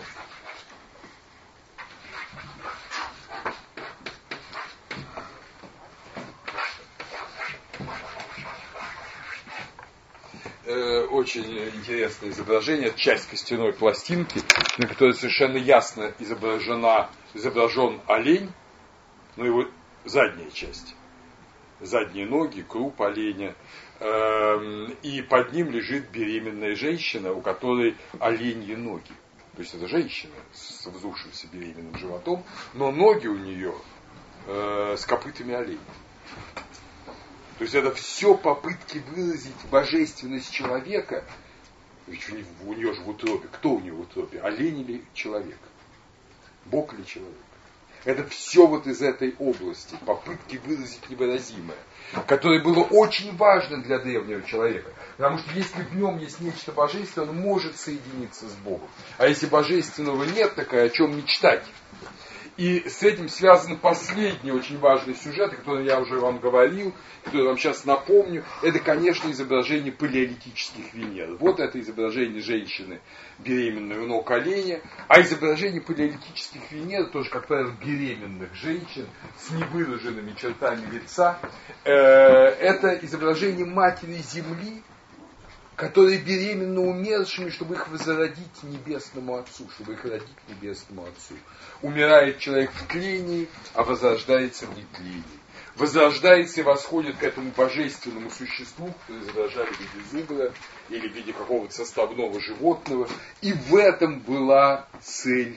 Очень интересное изображение, часть костяной пластинки, на которой совершенно ясно изображен олень, но его задняя часть. Задние ноги, круп оленя. И под ним лежит беременная женщина, у которой оленьи ноги. То есть это женщина с вздувшимся беременным животом, но ноги у нее с копытами оленя. То есть это все попытки выразить божественность человека. Ведь у нее же в утробе. Кто у нее в утробе? Олень или человек? Бог или человек? Это все вот из этой области, попытки выразить невыразимое, которое было очень важно для древнего человека. Потому что если в нем есть нечто божественное, он может соединиться с Богом. А если божественного нет, так о чем мечтать? И с этим связан последний очень важный сюжет, о котором я уже вам говорил, который вам сейчас напомню. Это, конечно, изображение палеолитических Венер. Вот это изображение женщины, беременной у ног оленя. А изображение палеолитических Венер, тоже, как правило, беременных женщин с невыраженными чертами лица, это изображение матери Земли, которые беременны умершими, чтобы их возродить Небесному Отцу, чтобы их родить Небесному Отцу. Умирает человек в тлении, а возрождается в нетлении. Возрождается и восходит к этому божественному существу, которое изображали в виде зубра или в виде какого-то составного животного. И в этом была цель,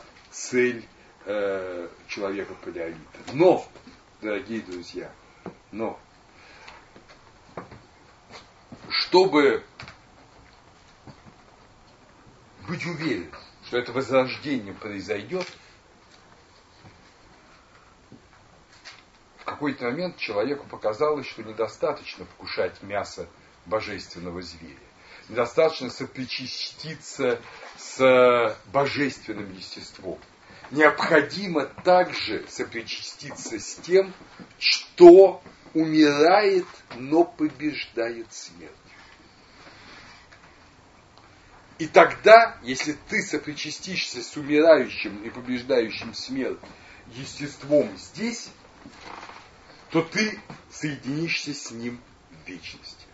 человека-палеолита. Но, дорогие друзья, Но чтобы быть уверен, что это возрождение произойдет, в какой-то момент человеку показалось, что недостаточно вкушать мясо божественного зверя. Недостаточно сопричаститься с божественным естеством. Необходимо также сопричаститься с тем, что умирает, но побеждает смерть. И тогда, если ты сопричастишься с умирающим и побеждающим смерть естеством здесь, то ты соединишься с ним в вечности.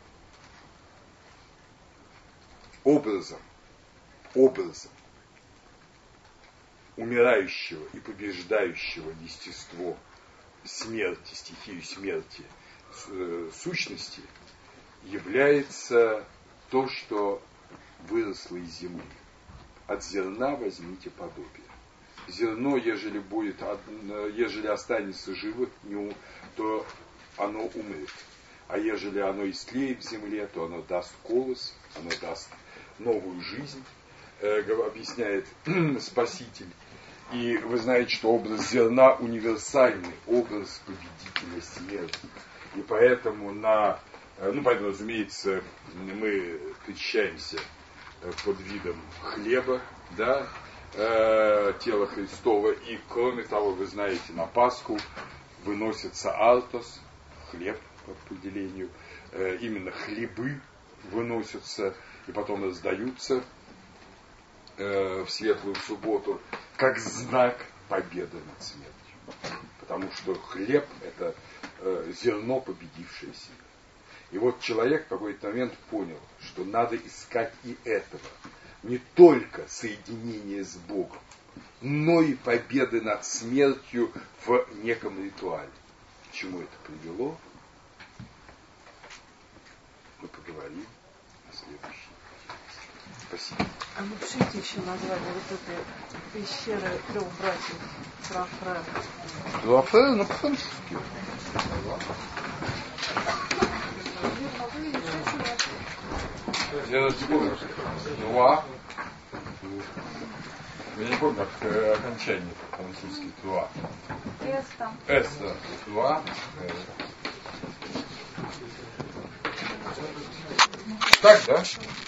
Образом умирающего и побеждающего естество смерти, стихию смерти, сущности, является то, что выросло из земли. От зерна возьмите подобие. Зерно, ежели останется живо, то оно умрет. А ежели оно истлеет в земле, то оно даст колос, оно даст новую жизнь, объясняет Спаситель. И вы знаете, что образ зерна универсальный, образ победителя смерти. И поэтому разумеется, мы причащаемся под видом хлеба, да, тела Христова. И кроме того, вы знаете, на Пасху выносится артос, хлеб по определению, именно хлебы выносятся и потом раздаются в светлую субботу, как знак победы над смертью. Потому что хлеб – это зерно, победившее себя. И вот человек в какой-то момент понял, что надо искать и этого. Не только соединение с Богом, но и победы над смертью в неком ритуале. К чему это привело? Мы поговорим на следующий. Спасибо. А напишите еще название вот этой пещеры трех братьев Рафаэля. Рафаэль, ну по-французски. Я даже не помню. Труа. Я не помню, как окончание по-французски. Труа. Эста. Труа. Так, да?